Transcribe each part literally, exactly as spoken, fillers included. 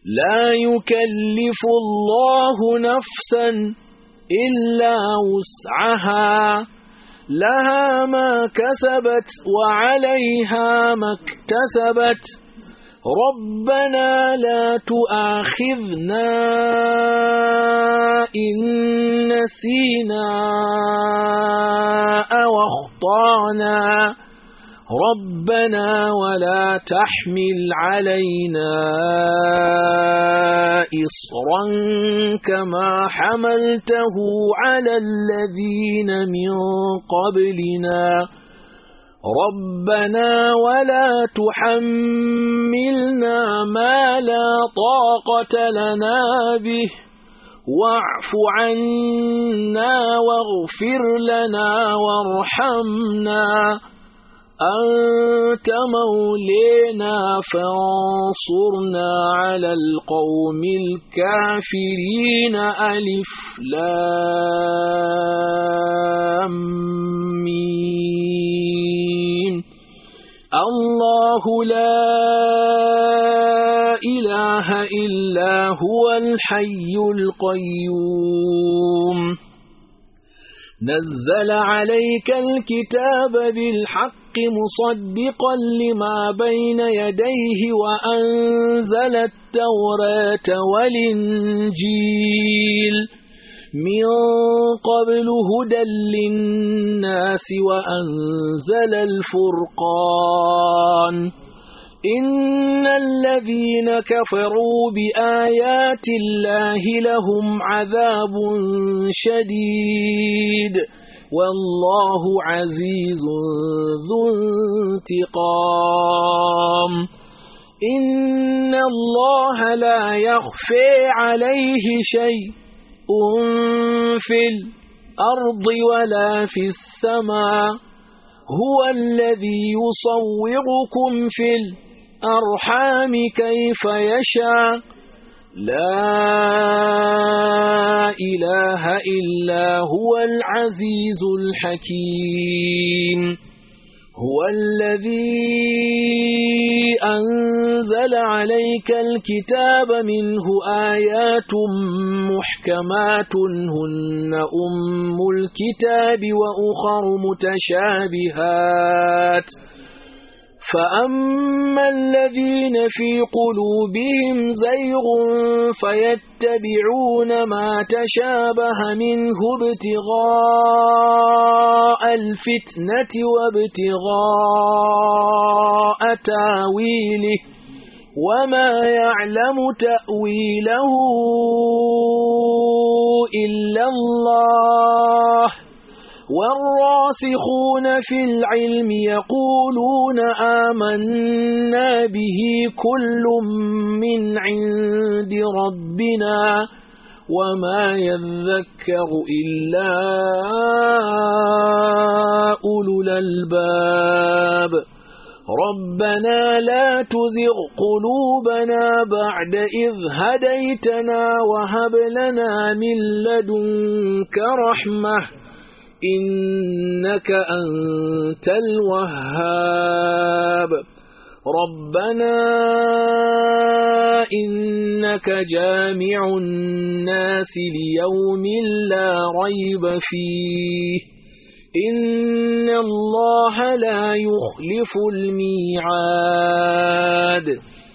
لا يكلف الله نفسا إلا وسعها لها ما كسبت وعليها ما اكتسبت ربنا لا تؤاخذنا إن نسينا أو أخطأنا ربنا ولا تحمل علينا إصرا كما حملته على الذين من قبلنا ربنا ولا تحملنا ما لا طاقة لنا به واعف عنا واغفر لنا وارحمنا أنت مولينا فانصرنا على القوم الكافرين ألف لام ميم الله لا إله إلا هو الحي القيوم نزل عليك الكتاب بالحق مصدقا لما بين يديه وأنزل التوراة والإنجيل من قبل هدى للناس وأنزل الفرقان إن الذين كفروا بآيات الله لهم عذاب شديد والله عزيز ذو انتقام إن الله لا يخفى عليه شيء في الأرض ولا في السماء هو الذي يصوركم في الأرحام كيف يشاء لا إله إلا هو العزيز الحكيم هو الذي أنزل عليك الكتاب منه آيات محكمات هن أم الكتاب وأخر متشابهات فأما الذين في قلوبهم زيغ فيتبعون ما تشابه منه ابتغاء الفتنة وابتغاء تاويله وما يعلم تأويله إلا الله والراسخون في العلم يقولون آمنا به كل من عند ربنا وما يذكر إلا أولو الألباب ربنا لا تزغ قلوبنا بعد إذ هديتنا وهب لنا من لدنك رحمة إنك أنت الوهاب ربنا إنك جامع الناس ليوم لا ريب فيه إن الله لا يخلف الميعاد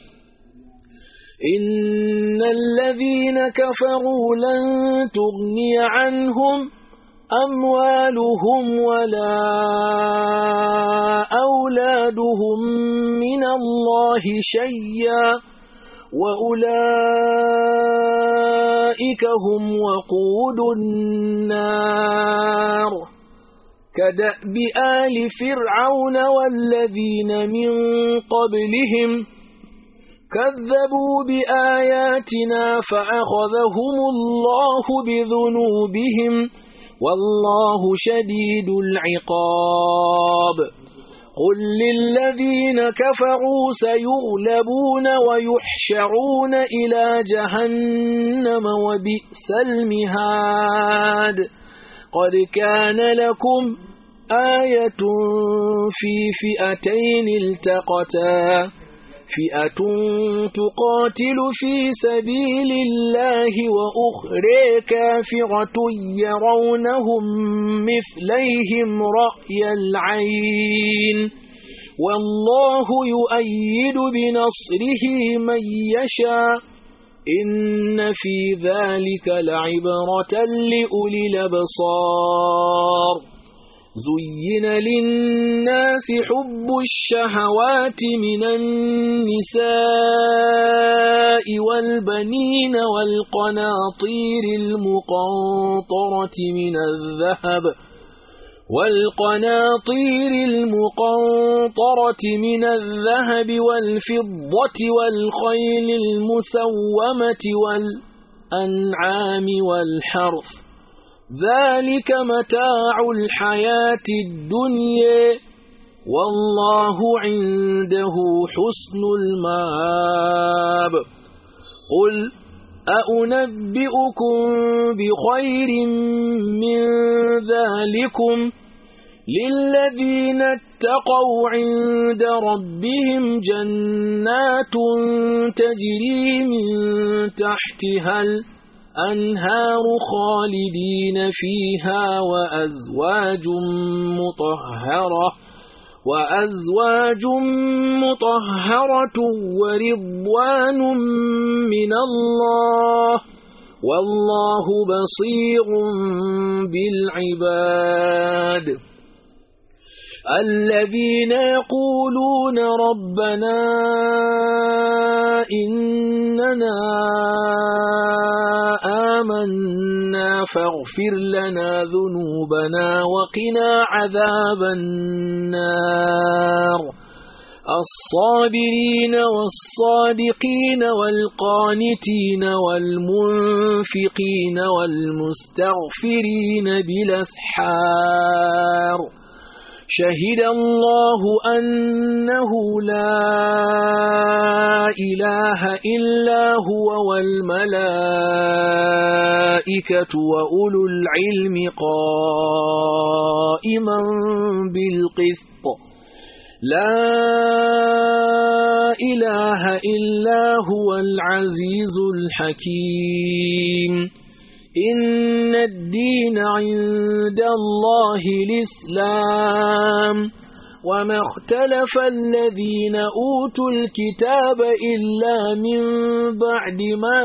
إن الذين كفروا لن تغني عنهم أموالهم ولا أولادهم من الله شيئا وأولئك هم وقود النار كدأب آل فرعون والذين من قبلهم كذبوا بآياتنا فأخذهم الله بذنوبهم والله شديد العقاب قل للذين كفروا سيغلبون ويحشرون إلى جهنم وبئس المهاد قد كان لكم آية في فئتين التقتا فئة تقاتل في سبيل الله وأخرى كافرة يرونهم مثليهم رأي العين والله يؤيد بنصره من يشاء إن في ذلك لعبرة لأولي الأبصار زين للناس حب الشهوات من النساء والبنين والقناطير المقنطرة من الذهب والقناطير المقنطرة من الذهب والفضة والخيل المسومة والأنعام والحرث ذلك متاع الحياة الدنيا والله عنده حسن المآب قل أأنبئكم بخير من ذلكم للذين اتقوا عند ربهم جنات تجري من تحتها الأنهار خالدين فيها وأزواج مطهرة وأزواج مطهرة ورضوان من الله والله بصير بالعباد الذين يقولون ربنا إننا آمنا فاغفر لنا ذنوبنا وقنا عذاب النار الصابرين والصادقين والقانتين والمنفقين والمستغفرين بالأسحار شهد الله أنه لا إله إلا هو والملائكة وأولو العلم قائما بالقسط لا إله إلا هو العزيز الحكيم إن الدين عند الله الإسلام وما اختلف الذين أوتوا الكتاب إلا من بعد ما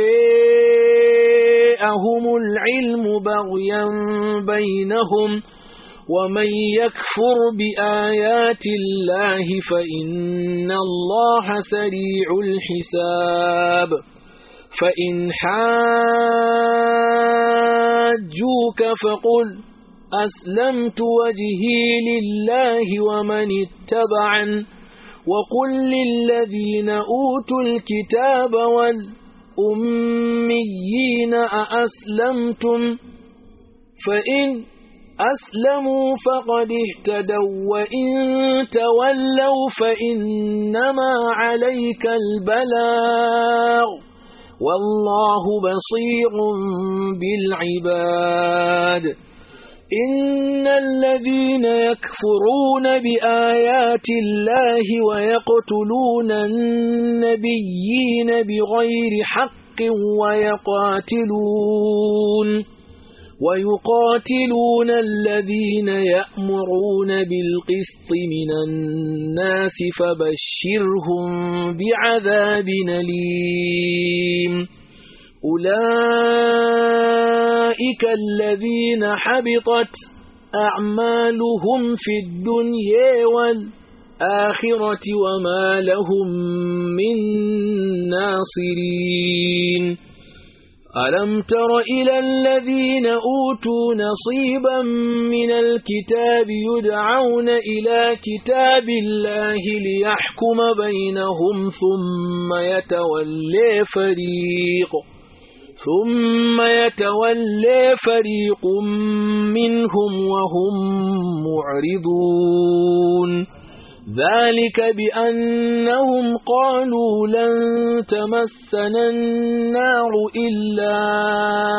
جاءهم العلم بغيا بينهم ومن يكفر بآيات الله فإن الله سريع الحساب فإن حاجوك فقل أسلمت وجهي لله ومن اتبعن وقل للذين أوتوا الكتاب والأميين أأسلمتم فإن أسلموا فقد اهتدوا وإن تولوا فإنما عليك البلاغ والله بصير بالعباد إن الذين يكفرون بآيات الله ويقتلون النبيين بغير حق ويقاتلون ويقاتلون الذين يأمرون بالقسط من الناس فبشرهم بعذاب أليم أولئك الذين حبطت أعمالهم في الدنيا والآخرة وما لهم من ناصرين ألم تر إلى الذين أوتوا نصيبا من الكتاب يدعون إلى كتاب الله ليحكم بينهم ثم يتولى فريق ثم يتولى فريق منهم وهم معرضون ذلك بأنهم قالوا لن تمسنا النار إلا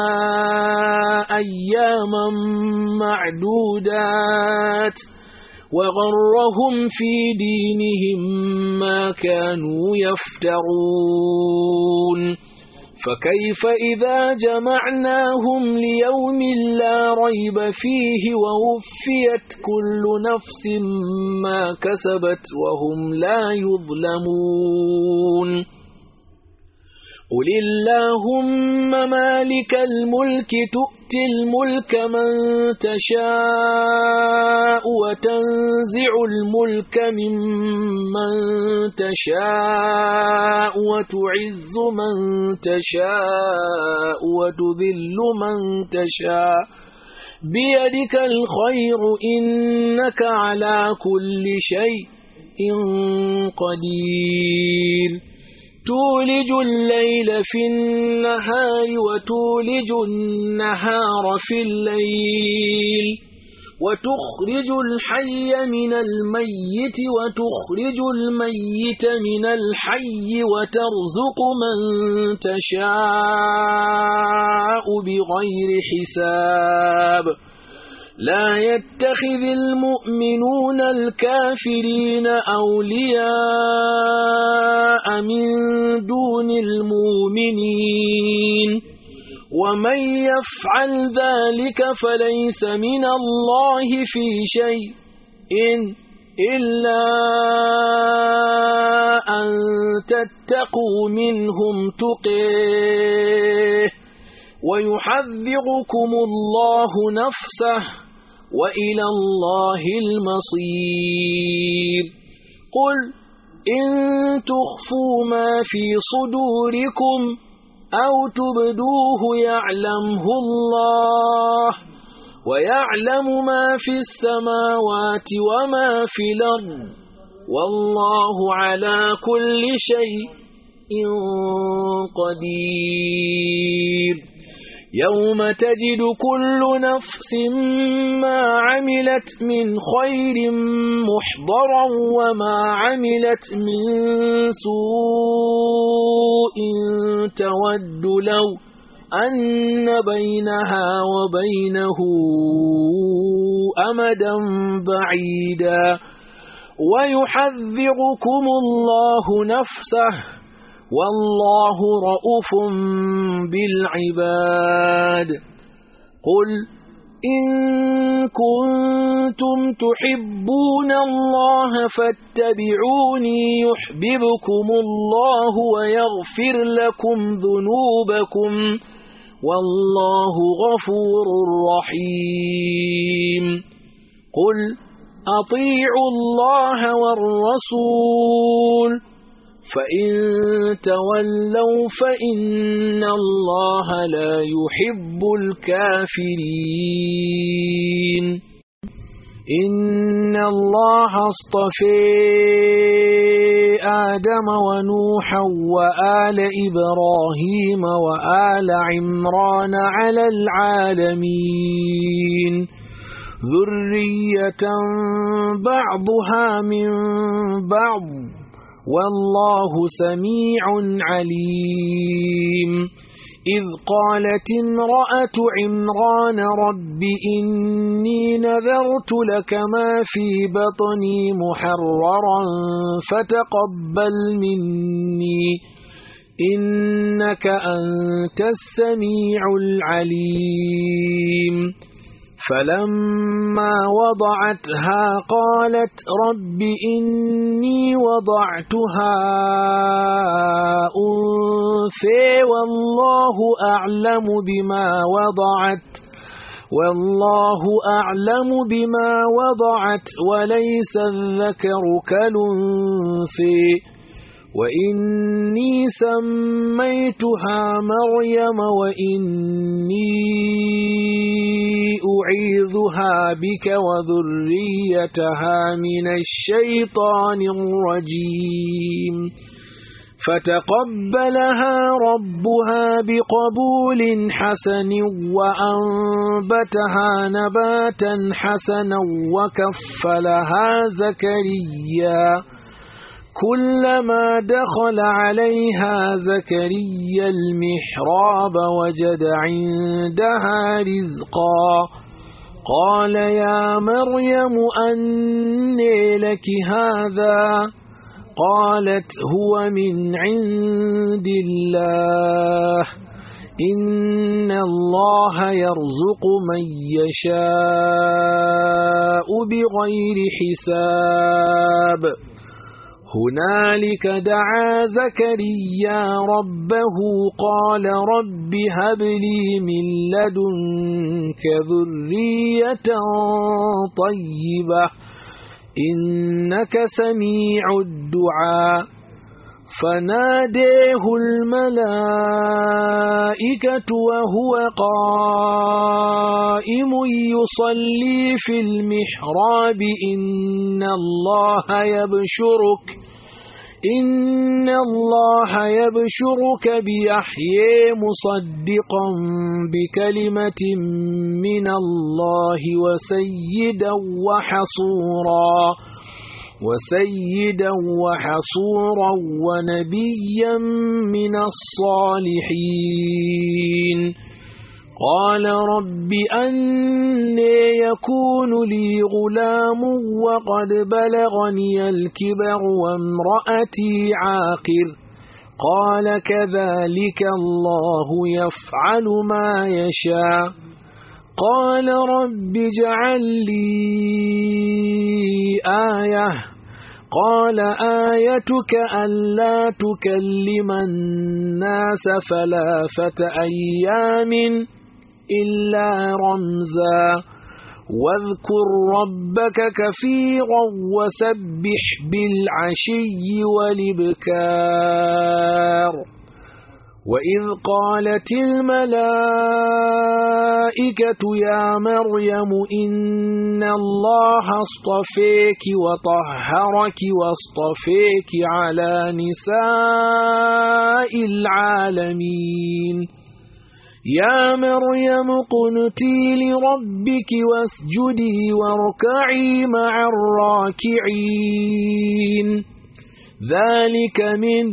أياما معدودات وغرهم في دينهم ما كانوا يفترون فكيف إذا جمعناهم ليوم لا ريب فيه ووفيت كل نفس ما كسبت وهم لا يظلمون قل اللهم مالك الملك تؤتي الملك من تشاء وتنزع الملك ممن تشاء وتعز من تشاء وتذل من تشاء بيدك الخير إنك على كل شيء قدير تولج الليل في النهار وتولج النهار في الليل وتخرج الحي من الميت وتخرج الميت من الحي وترزق من تشاء بغير حساب لا يتخذ المؤمنون الكافرين أولياء من دون المؤمنين ومن يفعل ذلك فليس من الله في شيء إلا أن تتقوا منهم تقيه ويحذركم الله نفسه وإلى الله المصير قل إن تخفوا ما في صدوركم أو تبدوه يعلمه الله ويعلم ما في السماوات وما في الأرض والله على كل شيء قدير يوم تجد كل نفس ما عملت من خير محضرا وما عملت من سوء تود لو أن بينها وبينه أمدا بعيدا ويحذركم الله نفسه والله رؤوف بالعباد قل إن كنتم تحبون الله فاتبعوني يحببكم الله ويغفر لكم ذنوبكم والله غفور رحيم قل أطيعوا الله والرسول فإن تولوا فإن الله لا يحب الكافرين إن الله اصطفى آدم ونوحا وآل إبراهيم وآل عمران على العالمين ذرية بعضها من بعض والله سميع عليم إذ قالت امرأة عمران رب إني نذرت لك ما في بطني محررا فتقبل مني إنك أنت السميع العليم فلما وضعتها قالت رب إني وضعتها أنثى والله أعلم بما وضعت والله أعلم بما وضعت وليس الذكر كالأنثى وإني سميتها مريم وإني أعيذها بك وذريتها من الشيطان الرجيم فتقبلها ربها بقبول حسن وأنبتها نباتا حسنا وكفلها زكريا كلما دخل عليها زكريا المحراب وجد عندها رزقا قال يا مريم أنى لك هذا قالت هو من عند الله إن الله يرزق من يشاء بغير حساب هنالك دعا زكريا ربه قال رب هب لي من لدنك ذرية طيبة إنك سميع الدعاء فناديه الملائكة وهو قائم يصلي في المحراب إن الله يبشرك إن الله يبشرك بيحيى مصدقا بكلمة من الله وسيدا وحصورا وسيدا وحصورا ونبيا من الصالحين قال رب أنى يكون لي غلام وقد بلغني الكبر وامرأتي عاقر قال كذلك الله يفعل ما يشاء قال رب اجعل لي آية قال آيتك ألا تكلم الناس ثلاثة أيام إلا رمزا واذكر ربك كثيرا وسبح بالعشي والإبكار وإذ قالت الملائكة يا مريم إن الله اصطفيك وطهرك واصطفيك على نساء العالمين يا مريم قنتي لربك واسجدي واركعي مع الراكعين ذلك من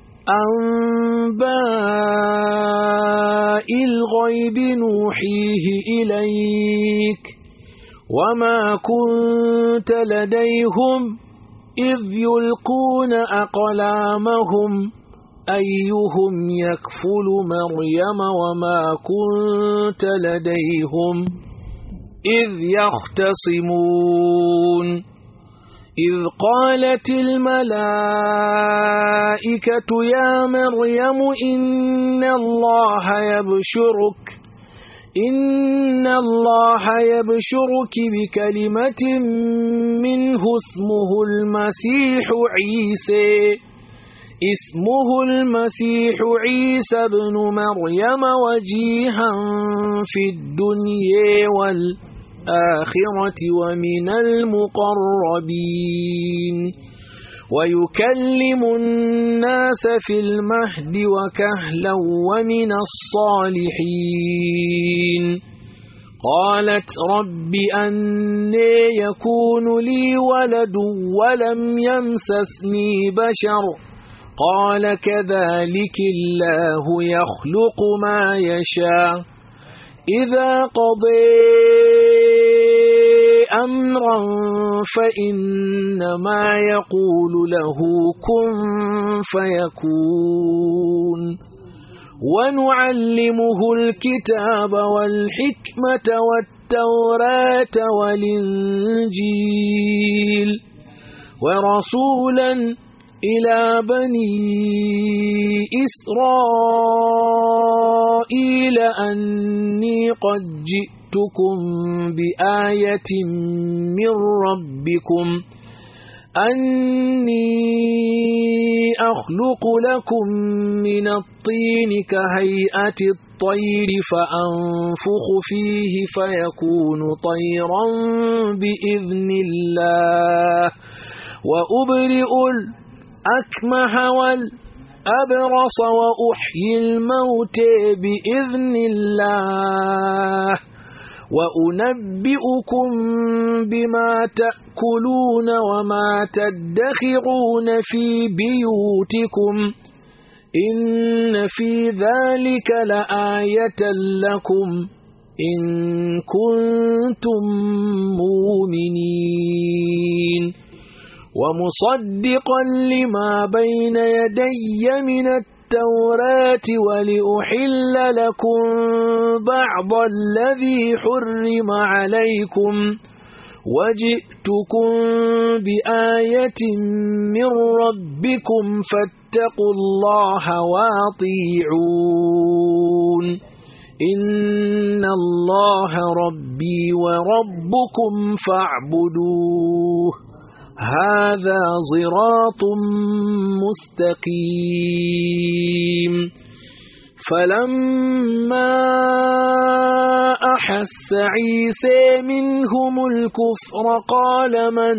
أنباء الغيب نوحيه إليك وما كنت لديهم إذ يلقون أقلامهم أيهم يكفل مريم وما كنت لديهم إذ يختصمون إذ قالت الملائكة يا مريم إن الله يبشرك إن الله يبشرك بكلمة منه اسمه المسيح عيسى اسمه المسيح عيسى ابن مريم وجيها في الدنيا والآخرة ومن المقربين ويكلم الناس في المهد وكهلا ومن الصالحين قالت رب أنى يكون لي ولد ولم يمسسني بشر قال كذلك الله يخلق ما يشاء إذا قضى أمرا فإنما يقول له كن فيكون ونعلمه الكتاب والحكمة والتوراة والإنجيل ورسولا إلى بني إسرائيل أني قد جئتكم بآية من ربكم أني أخلق لكم من الطين كهيئة الطير فأنفخ فيه فيكون طيرا بإذن الله وأبرئ الأكمه والأبرص وأحيي الموت بإذن الله وأنبئكم بما تأكلون وما تدخرون في بيوتكم إن في ذلك لآية لكم إن كنتم مؤمنين ومصدقا لما بين يدي من التوراة ولأحل لكم بعض الذي حرم عليكم وجئتكم بآية من ربكم فاتقوا الله واطيعون إن الله ربي وربكم فاعبدوه هذا صراط مستقيم فلما أحس عيسى منهم الكفر قال من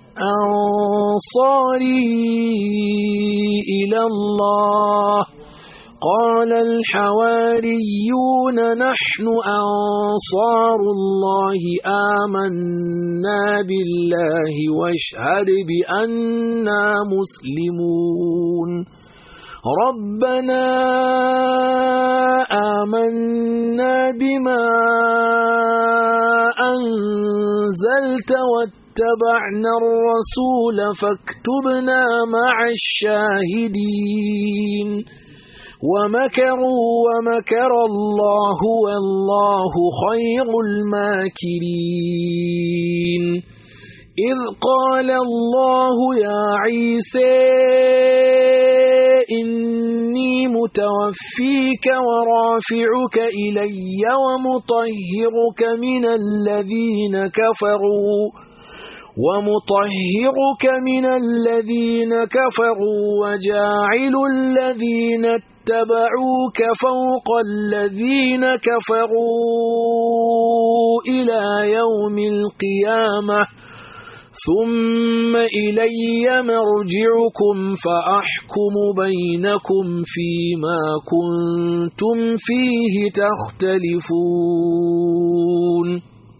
أنصاري إلى الله قال الحواريون نحن أنصار الله آمنا بالله واشهد بأننا مسلمون ربنا آمنا بما أنزلت واتبعنا الرسول فاكتبنا مع الشاهدين ومكروا ومكر الله والله خير الماكرين إذ قال الله يا عيسى إني متوفيك ورافعك إلي ومطهرك من الذين كفروا ومطهرك من الذين كفروا وجاعل الذين اتبعوك فوق الذين كفروا إلى يوم القيامة ثم إلي مرجعكم فأحكم بينكم فيما كنتم فيه تختلفون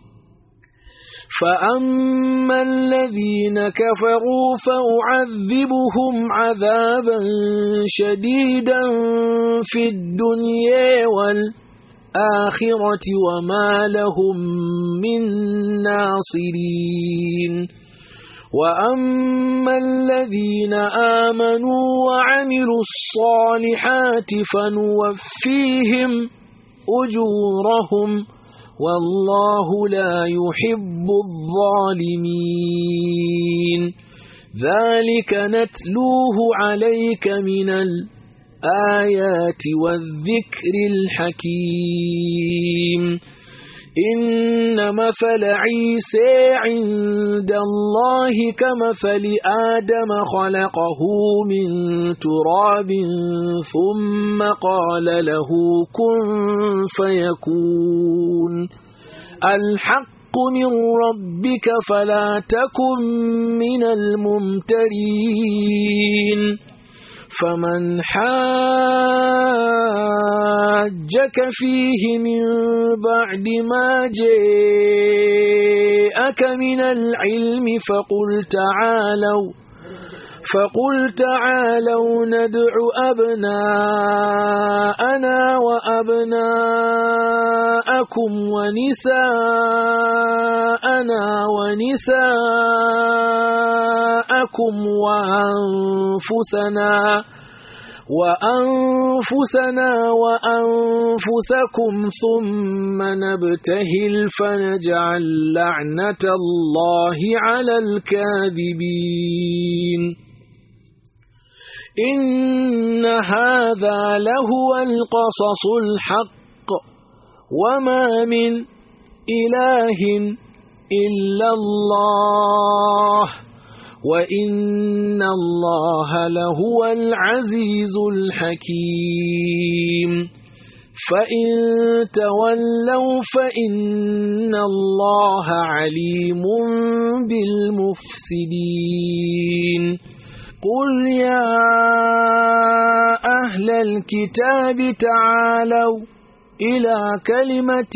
فأما الذين كفروا فأعذبهم عذابا شديدا في الدنيا والآخرة وما لهم من ناصرين وأما الذين آمنوا وعملوا الصالحات فنوفيهم أجورهم والله لا يحب الظالمين ذلك نتلوه عليك من الآيات والذكر الحكيم إن مثل عيسى عند الله كمثل آدم خلقه من تراب ثم قال له كن فيكون الحق من ربك فلا تكن من الممترين فمن حاجك فيه من بعد ما جاءك من العلم فقل تعالوا فقل تعالوا ندع أبناءنا وأبناءكم ونساءنا ونساءكم وأنفسنا وأنفسنا وأنفسكم ثم نبتهل فنجعل لعنة الله على الكاذبين إن هذا لهو القصص الحق وما من إله إلا الله وإن الله لهو العزيز الحكيم فإن تولوا فإن الله عليم بالمفسدين قل يا أهل الكتاب تعالوا إلى كلمة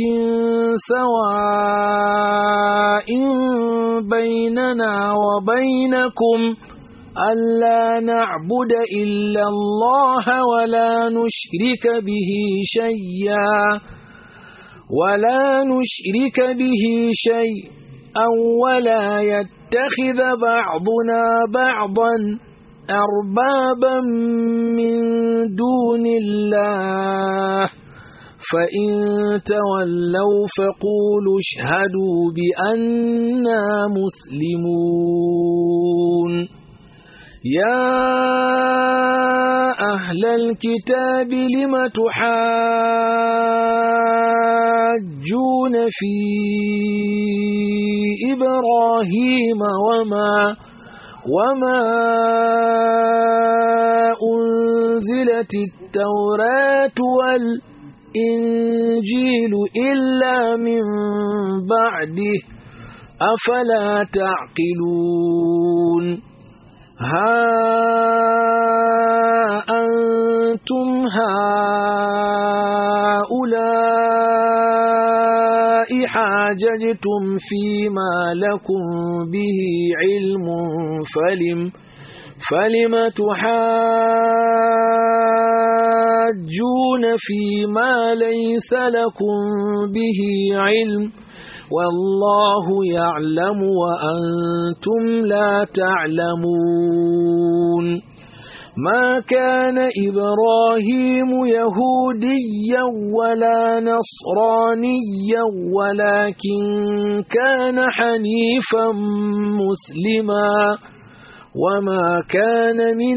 سواء بيننا وبينكم ألا نعبد إلا الله ولا نشرك به شيئا ولا نشرك به شيئا ولا يتخذ بعضنا بعضا أربابا من دون الله فإن تولوا فقولوا اشهدوا بأننا مسلمون يا أهل الكتاب لم تحاجون في إبراهيم وما وما أنزلت التوراة والإنجيل إلا من بعده أفلا تعقلون ها أنتم هؤلاء حاججتم فيما لكم به علم فلم فلم تحاجون فيما ليس لكم به علم والله يعلم وأنتم لا تعلمون ما كان إبراهيم يهوديا ولا نصرانيا ولكن كان حنيفا مسلما وما كان من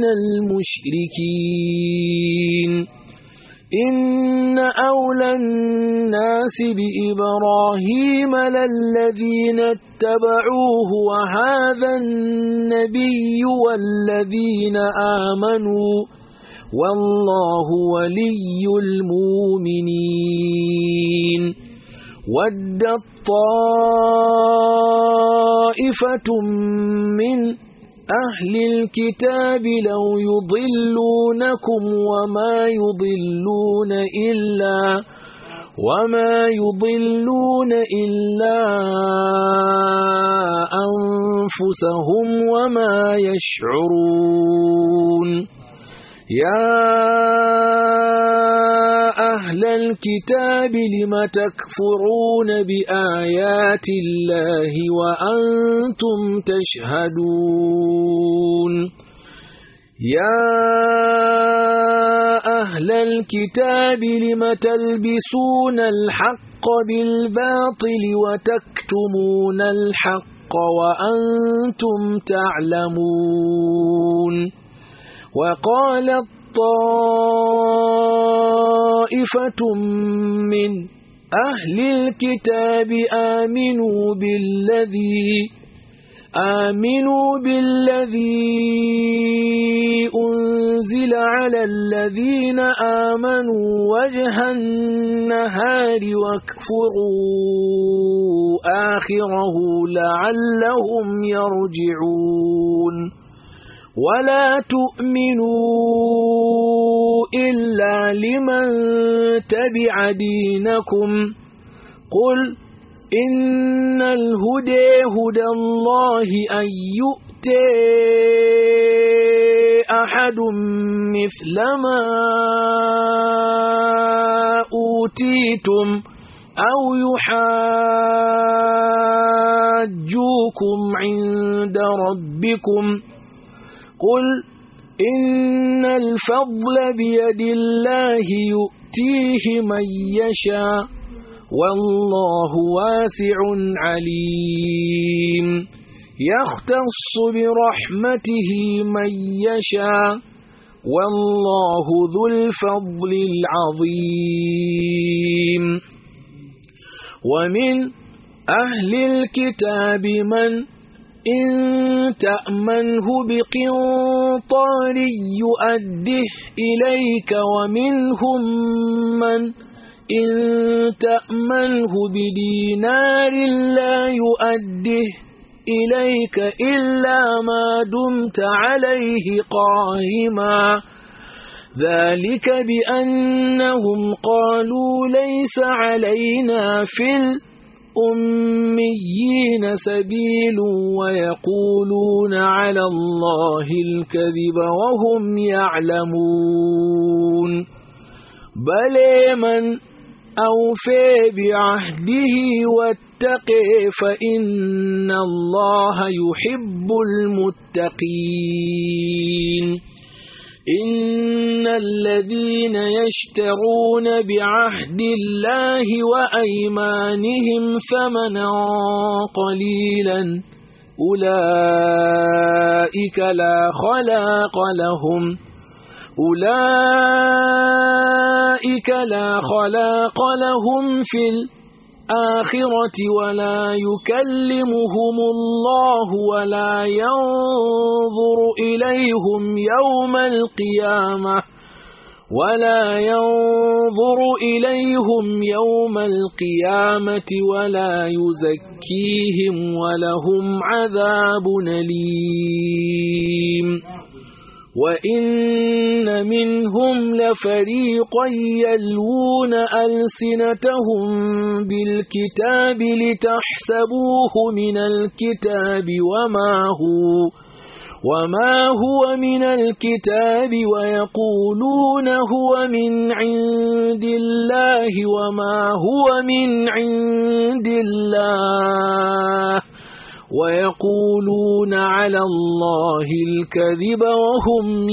المشركين إن أولى الناس بإبراهيم للذين اتبعوه وهذا النبي والذين آمنوا والله ولي المؤمنين ودت طائفة من أهل الكتاب لو يضلونكم وما يضلون إلا وما يضلون إلا أنفسهم وما يشعرون يا أهل الكتاب لم تكفرون بآيات الله وأنتم تشهدون يا أهل الكتاب لم تلبسون الحق بالباطل وتكتمون الحق وأنتم تعلمون وقالت طائفة من أهل الكتاب آمنوا بالذي آمنوا بالذي أنزل على الذين آمنوا وجه النهار واكفروا آخره لعلهم يرجعون ولا تؤمنوا إلا لمن تبع دينكم قل إن الهدى هدى الله أن يؤتي أحد مثل ما أوتيتم أو يحاجوكم عند ربكم قل إن الفضل بيد الله يؤتيه من يشاء والله واسع عليم يختص برحمته من يشاء والله ذو الفضل العظيم ومن أهل الكتاب من إن تأمنه بقنطار يؤده إليك ومنهم من إن تأمنه بدينار لا يؤده إليك إلا ما دمت عليه قائما ذلك بأنهم قالوا ليس علينا في الأميين سبيل ويقولون على الله الكذب وهم يعلمون بل من أوفي بعهده واتقي فإن الله يحب المتقين إن الذين يشترون بعهد الله وأيمانهم ثمنا قليلا أولئك لا خلاق لهم أولئك لا خلاق لهم في الآخرة ولا يكلمهم الله ولا ينظر إليهم يوم القيامة ولا ينظر إليهم يوم القيامة ولا يزكيهم ولهم عذاب أليم وإن منهم لفريقا يلوون ألسنتهم بالكتاب لتحسبوه من الكتاب وما هو وما هو من الكتاب ويقولون هو من عند الله وما هو من عند الله ويقولون على الله الكذب وهم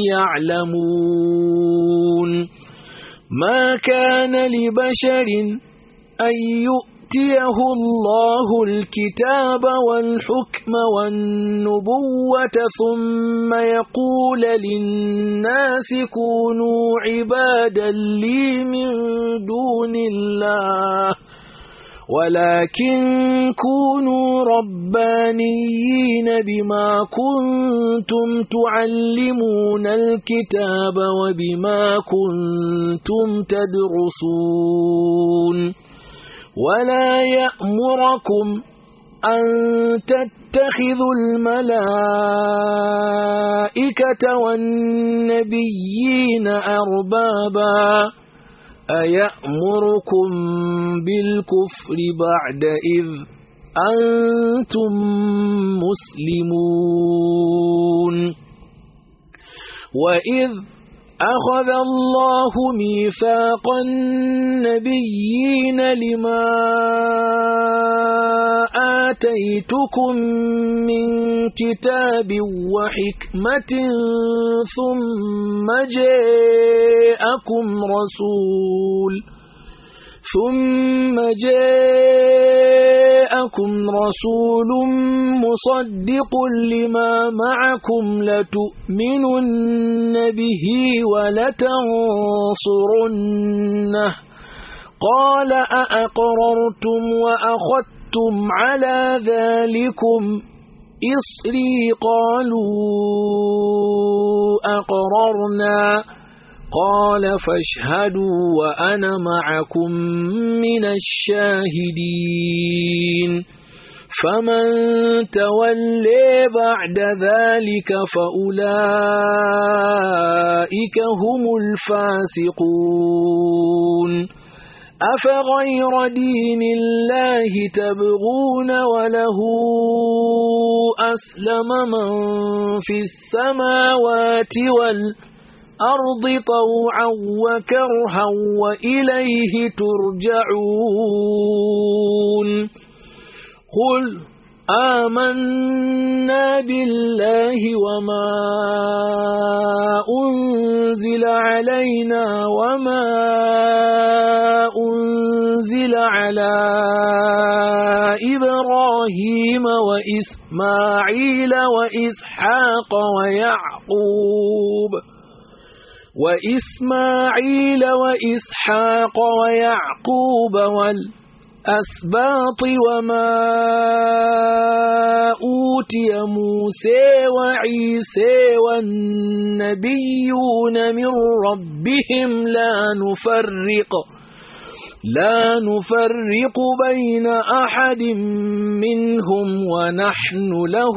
يعلمون ما كان لبشر أن يؤتيه الله الكتاب والحكم والنبوة ثم يقول للناس كونوا عبادا لي من دون الله ولكن كونوا ربانيين بما كنتم تعلمون الكتاب وبما كنتم تدرسون ولا يأمركم أن تتخذوا الملائكة والنبيين أربابا أيأمركم بالكفر بعد إذ أنتم مسلمون وإذ أخذ الله ميثاق النبيين لما آتيتكم من كتاب وحكمة ثم جاءكم رسول ثم جاءكم رسول مصدق لما معكم لتؤمنن به ولتنصرنه قال أأقررتم وأخذتم على ذلكم إصري قالوا أقررنا قال فاشهدوا وأنا معكم من الشاهدين فمن تولي بعد ذلك فأولئك هم الفاسقون أفغير دين الله تبغون وله أسلم من في السماوات والأرض طوعا وكرها وإليه ترجعون قل آمنا بالله وما أنزل علينا وما أنزل على إبراهيم وإسماعيل وإسحاق ويعقوب وإسماعيل وإسحاق ويعقوب والأسباط وما أوتي موسى وعيسى والنبيون من ربهم لا نفرق لا نفرق بين أحد منهم ونحن له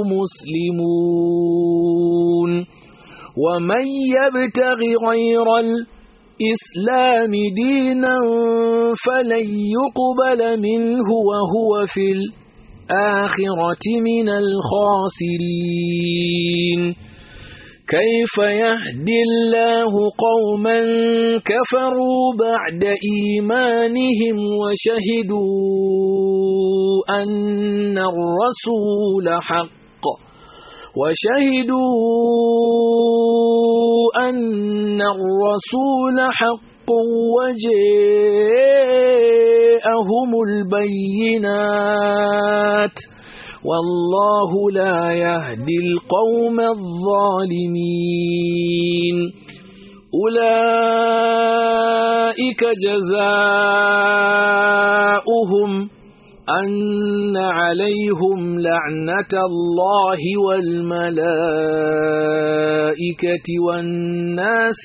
مسلمون ومن يبتغ غير الإسلام دينا فلن يقبل منه وهو في الآخرة من الخاسرين كيف يهدي الله قوما كفروا بعد إيمانهم وشهدوا أن الرسول حق وشهدوا أن الرسول حق وجاءهم البينات والله لا يهدي القوم الظالمين أولئك جزاؤهم أن عليهم لعنة الله والملائكة والناس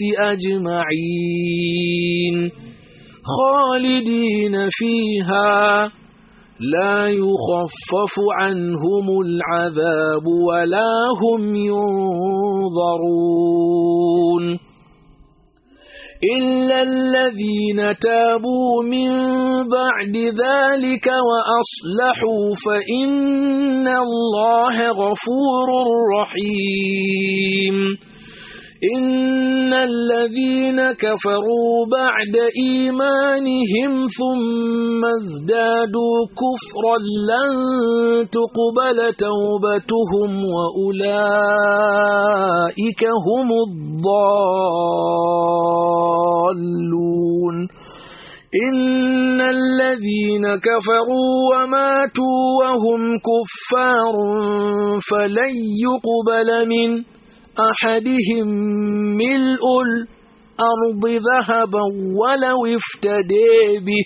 أجمعين خالدين فيها لا يخفف عنهم العذاب ولا هم ينظرون إلا الذين تابوا من بعد ذلك وأصلحوا فإن الله غفور رحيم إن الذين كفروا بعد إيمانهم ثم ازدادوا كفرا لن تقبل توبتهم وأولئك هم الضالون إن الذين كفروا وماتوا وهم كفار فلن يقبل من أحدهم ملء الأرض ذهبا ولو افتدي به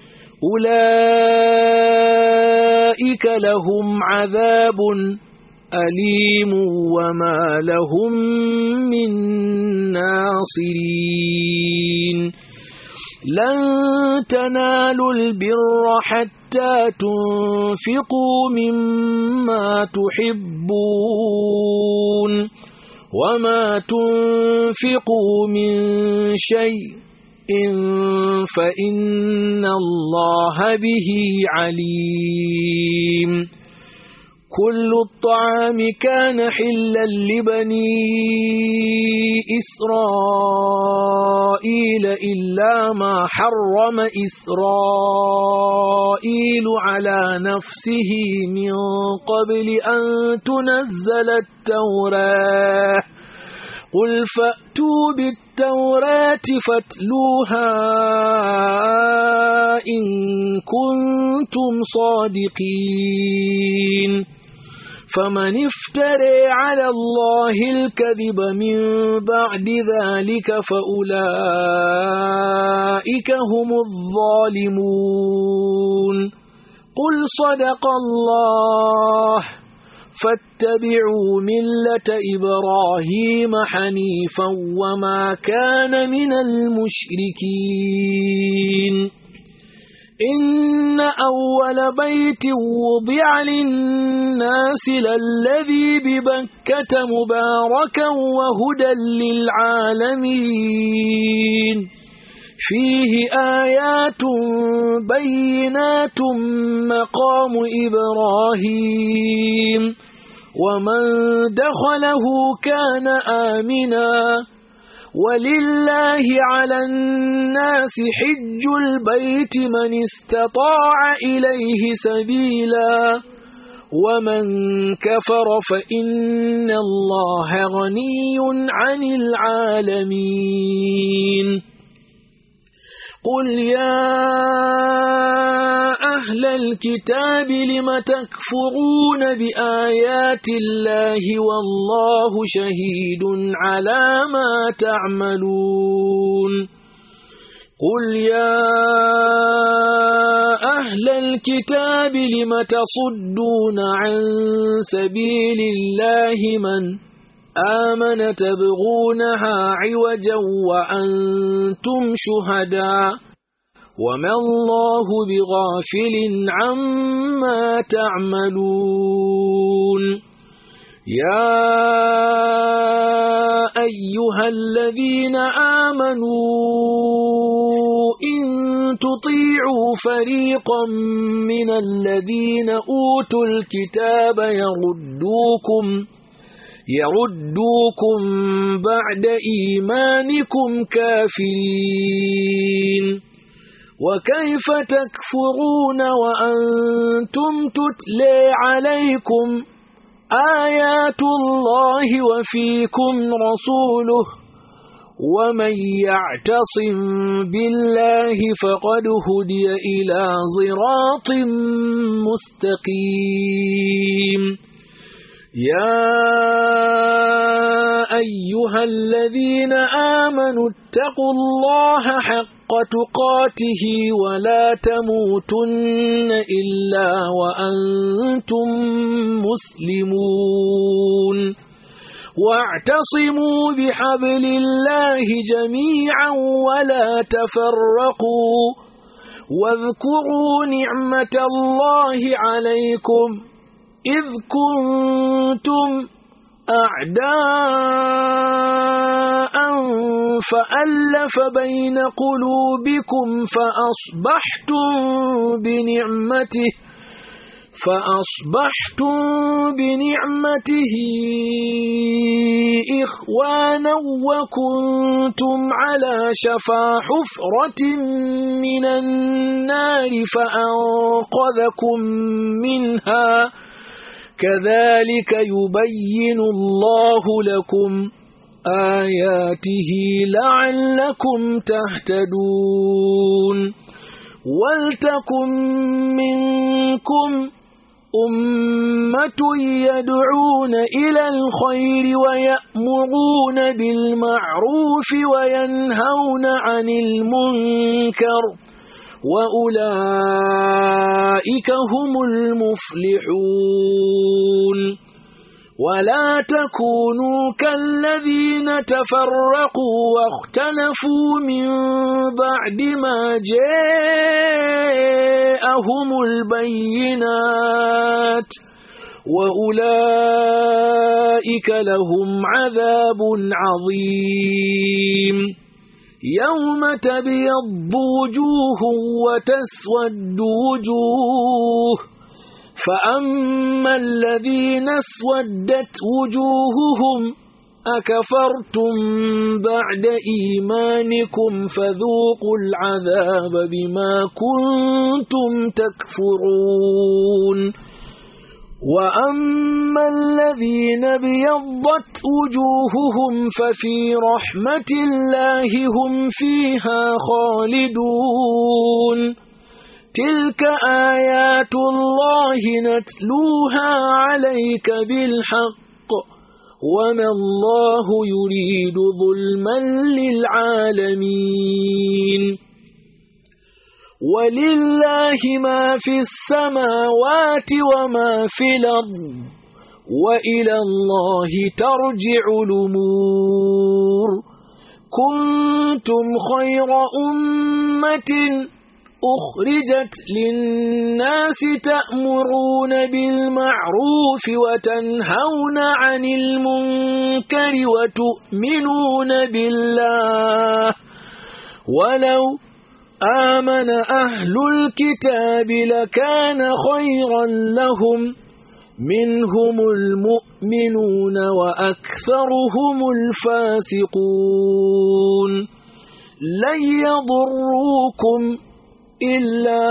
أولئك لهم عذاب أليم وما لهم من ناصرين لن تنالوا البر حتى تنفقوا مما تحبون وما تنفقوا من شيء فإن الله به عليم كل الطعام كان حلا لبني إسرائيل إلا ما حرم إسرائيل على نفسه من قبل أن تنزل التوراة قل فأتوا بالتوراة فاتلوها إن كنتم صادقين فمن افترى على الله الكذب من بعد ذلك فأولئك هم الظالمون قل صدق الله فاتبعوا ملة إبراهيم حنيفا وما كان من المشركين إن أول بيت وضع للناس للذي ببكة مباركا وهدى للعالمين فيه آيات بينات مقام إبراهيم ومن دخله كان آمنا ولله على الناس حج البيت من استطاع إليه سبيلا ومن كفر فإن الله غني عن العالمين قل يا أهل الكتاب لم تكفرون بآيات الله والله شهيد على ما تعملون قل يا أهل الكتاب لم تصدون عن سبيل الله من آمن تبغونها عوجا وأنتم شهداء وما الله بغافل عما تعملون يا أيها الذين آمنوا إن تطيعوا فريقا من الذين أوتوا الكتاب يردوكم يردوكم بعد إيمانكم كافرين وكيف تكفرون وأنتم تتلى عليكم آيات الله وفيكم رسوله ومن يعتصم بالله فقد هدي إلى صراط مستقيم يا أيها الذين آمنوا اتقوا الله حق تقاته ولا تموتن إلا وأنتم مسلمون واعتصموا بحبل الله جميعا ولا تفرقوا واذكروا نعمة الله عليكم إذ كنتم أعداء فألف بين قلوبكم فأصبحتم بنعمته فأصبحتم بنعمته إخوانا وكنتم على شفا حفرة من النار فأنقذكم منها كذلك يبين الله لكم آياته لعلكم تهتدون ولتكن منكم أمة يدعون إلى الخير ويأمرون بالمعروف وينهون عن المنكر وأولئك هم المفلحون ولا تكونوا كالذين تفرقوا واختلفوا من بعد ما جاءهم البينات وأولئك لهم عذاب عظيم يوم تبيض وجوه وتسود وجوه فأما الذين اسودت وجوههم أكفرتم بعد إيمانكم فذوقوا العذاب بما كنتم تكفرون وأما الذين ابيضت وجوههم ففي رحمة الله هم فيها خالدون تلك آيات الله نتلوها عليك بالحق وما الله يريد ظلما للعالمين ولله ما في السماوات وما في الأرض وإلى الله ترجع الأمور كنتم خير أمة أخرجت للناس تأمرون بالمعروف وتنهون عن المنكر وتؤمنون بالله ولو آمن أهل الكتاب لكان خيرا لهم منهم المؤمنون وأكثرهم الفاسقون لن يضروكم إلا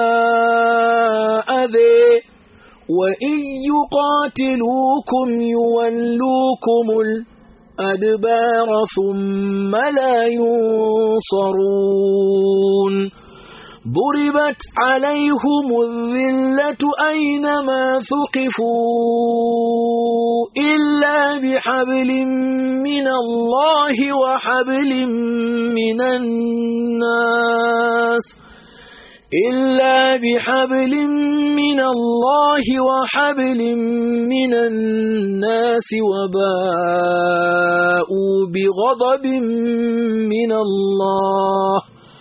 أذى وإن يقاتلوكم يولوكم الأدبار ثم لا ينصرون ضربت عليهم الذلة أينما ثقفوا إلا بحبل من الله وحبل من الناس إلا بحبل من الله وحبل من الناس وباءوا بغضب من الله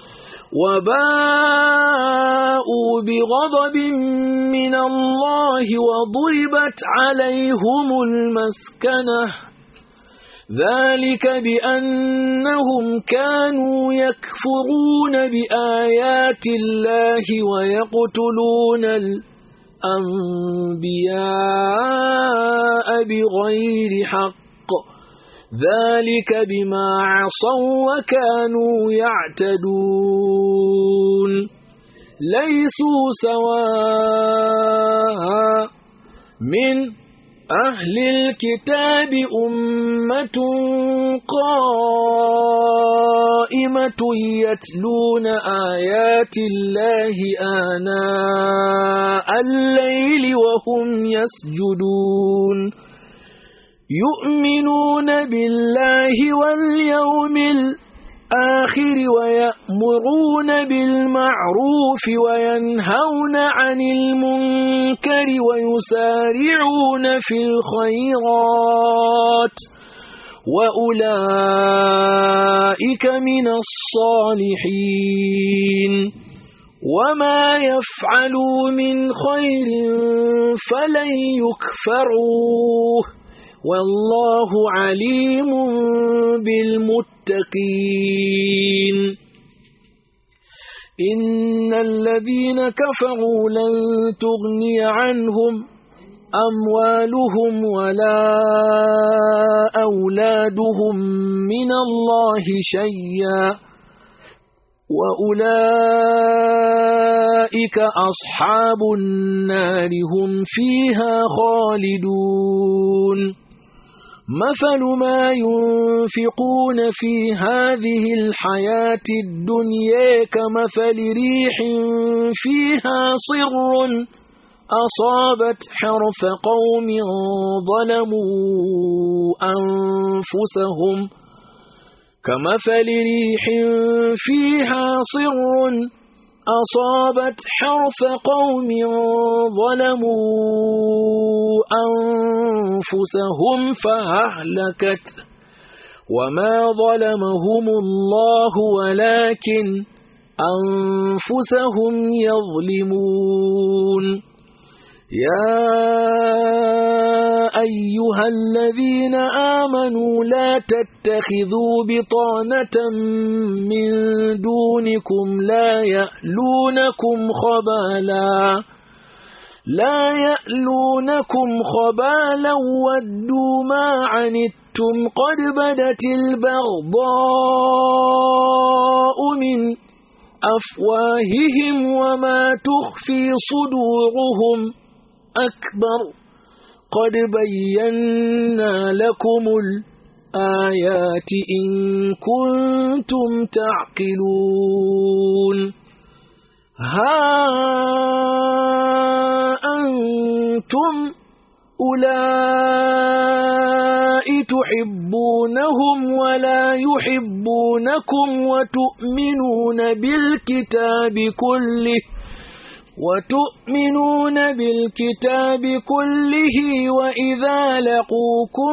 وباءوا بغضب من الله وضربت عليهم المسكنة ذلك بأنهم كانوا يكفرون بآيات الله ويقتلون الأنبياء بغير حق ذلك بما عصوا وكانوا يعتدون ليسوا سواء من أهل الكتاب أمة قائمة يتلون آيات الله آناء الليل وهم يسجدون يؤمنون بالله واليوم الآخر ويأمرون بالمعروف وينهون عن المنكر ويسارعون في الخيرات وأولئك من الصالحين وما يفعلوا من خير فلن يكفروه والله عليم بالمتقين إن الذين كفروا لن تغني عنهم أموالهم ولا أولادهم من الله شيئا وأولئك أصحاب النار هم فيها خالدون مثل ما ينفقون في هذه الحياة الدنيا كمثل ريح فيها صر أصابت حرث قوم ظلموا أنفسهم كمثل ريح فيها صر أصابت حرث قوم ظلموا أنفسهم فأهلكت وما ظلمهم الله ولكن أنفسهم يظلمون يا أيها الذين آمنوا لا تتخذوا بطانة من دونكم لا يألونكم خبالا لا يألونكم خبالا ودوا ما عنتم قد بدت البغضاء من أفواههم وما تخفي صدورهم أكبر قد بينا لكم الآيات إن كنتم تعقلون ها أنتم أولئك تحبونهم ولا يحبونكم وتؤمنون بالكتاب كله وتؤمنون بالكتاب كله وإذا لقوكم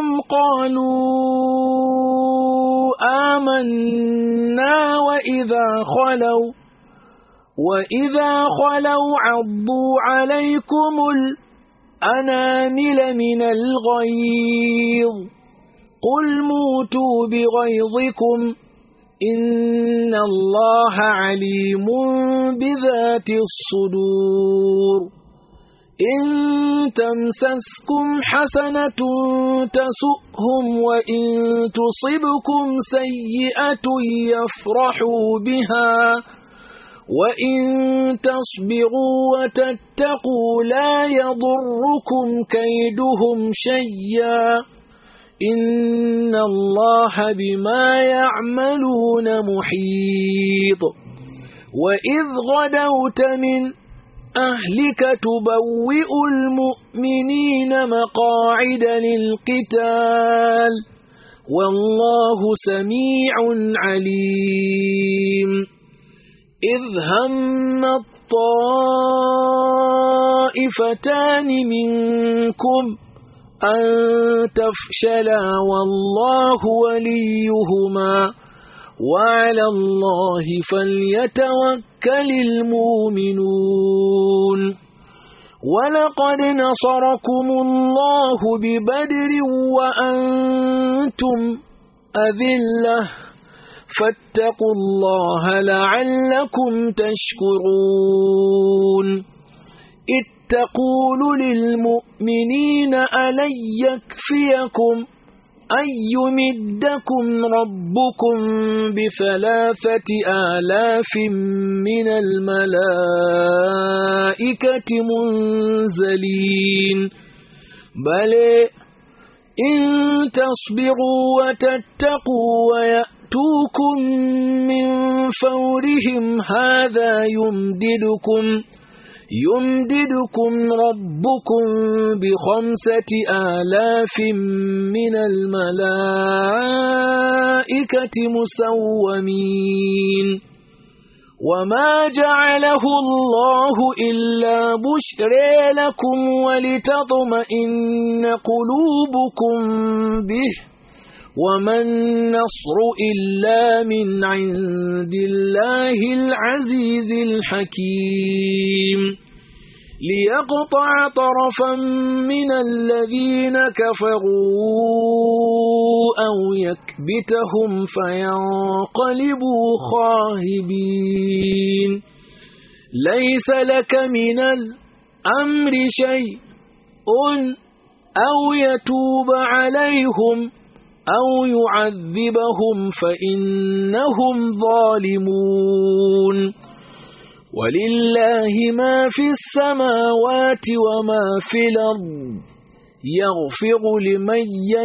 قالوا آمنا وإذا خلوا وإذا خلوا عضوا عليكم الأنامل من الغيظ قل موتوا بغيظكم إن الله عليم بذات الصدور إن تمسسكم حسنة تسؤهم وإن تصبكم سيئة يفرحوا بها وإن تصبروا وتتقوا لا يضركم كيدهم شيئا إن الله بما يعملون محيط وإذ غدوت من أهلك تبوئ المؤمنين مقاعد للقتال والله سميع عليم إذ هم الطائفتان منكم أن تفشلا والله وليهما وعلى الله فليتوكل المؤمنون ولقد نصركم الله ببدر وأنتم أذلة فاتقوا الله لعلكم تشكرون إذ تقول للمؤمنين ألن يكفيكم أن يمدكم ربكم بثلاثة آلاف من الملائكة منزلين بل إن تصبروا وتتقوا ويأتوكم من فورهم هذا يمددكم يمددكم ربكم بخمسة آلاف من الملائكة مسومين وما جعله الله إلا بشرى لكم ولتطمئن قلوبكم به وما النصر إلا من عند الله العزيز الحكيم ليقطع طرفا من الذين كفروا أو يكبتهم فينقلبوا خاهبين ليس لك من الأمر شيء أو يتوب عليهم أو يعذبهم فإنهم ظالمون ولله ما في السماوات وما في الأرض يغفر لمن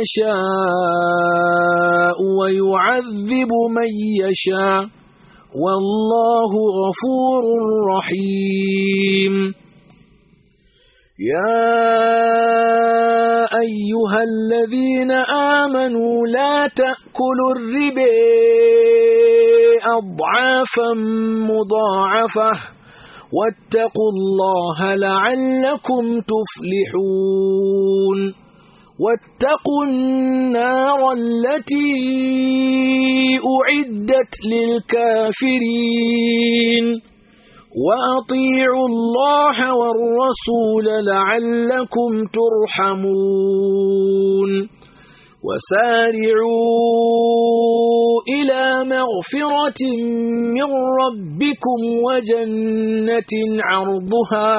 يشاء ويعذب من يشاء والله غفور رحيم يا أيها الذين آمنوا لا تأكلوا الربا أضعافا مضاعفة واتقوا الله لعلكم تفلحون واتقوا النار التي أعدت للكافرين وأطيعوا الله والرسول لعلكم ترحمون وسارعوا إلى مغفرة من ربكم وجنة عرضها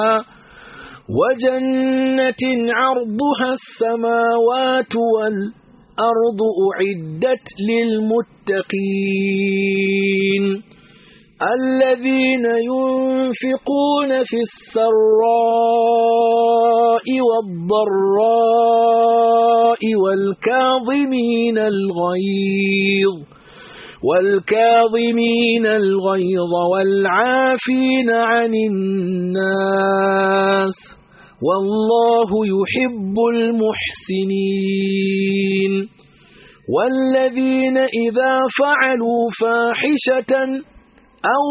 وجنة عرضها السماوات والأرض أعدت للمتقين الذين ينفقون في السراء والضراء والكاظمين الغيظ والكاظمين الغيظ والعافين عن الناس والله يحب المحسنين والذين إذا فعلوا فاحشة أو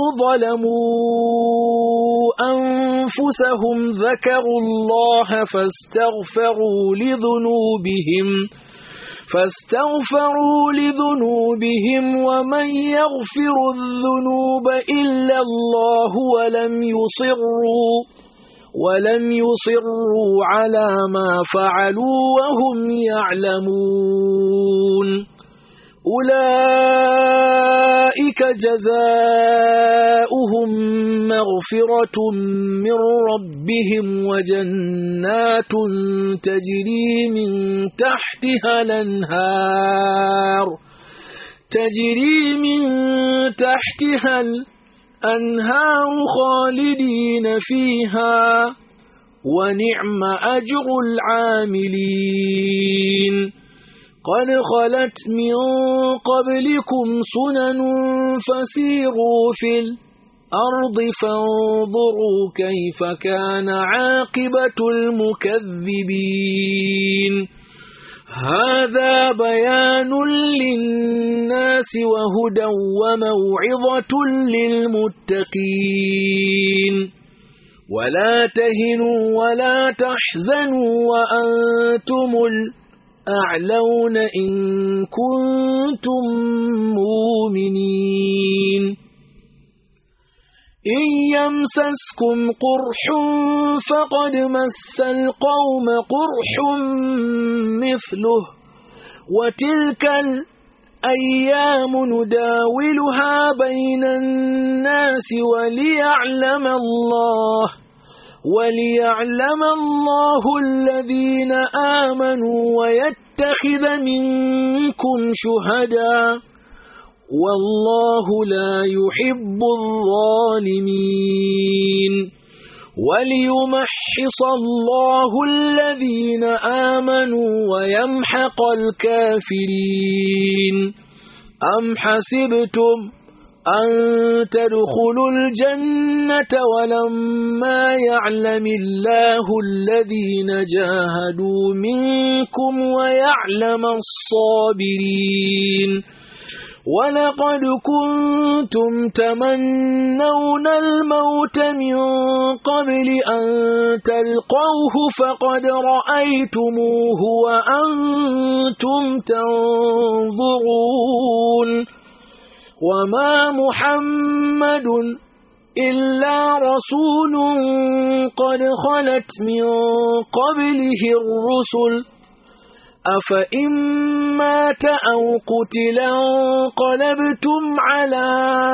ظلموا أنفسهم ذكروا الله فاستغفروا لذنوبهم فاستغفروا لذنوبهم ومن يغفر الذنوب إلا الله ولم يصروا ولم يصروا على ما فعلوا وهم يعلمون أولئك جزاؤهم مغفرة من ربهم وجنات تجري من تحتها الأنهار تجري من تحتها الأنهار خالدين فيها ونعم أجر العاملين قد خلت من قبلكم سنن فسيروا في الأرض فانظروا كيف كان عاقبة المكذبين هذا بيان للناس وهدى وموعظة للمتقين ولا تهنوا ولا تحزنوا وأنتم الأعلون إن كنتم مؤمنين إن يمسسكم قرح فقد مس القوم قرح مثله وتلك الأيام نداولها بين الناس وليعلم الله وليعلم الله الذين آمنوا ويتخذ منكم شهداء والله لا يحب الظالمين وليمحص الله الذين آمنوا ويمحق الكافرين أم حسبتم أن تدخلوا الجنة ولما يعلم الله الذين جاهدوا منكم ويعلم الصابرين ولقد كنتم تمنون الموت من قبل أن تلقوه فقد رأيتموه وأنتم تنظرون وما محمد إلا رسول قد خلت من قبله الرسل أفإن مات أو قتلا انقلبتم على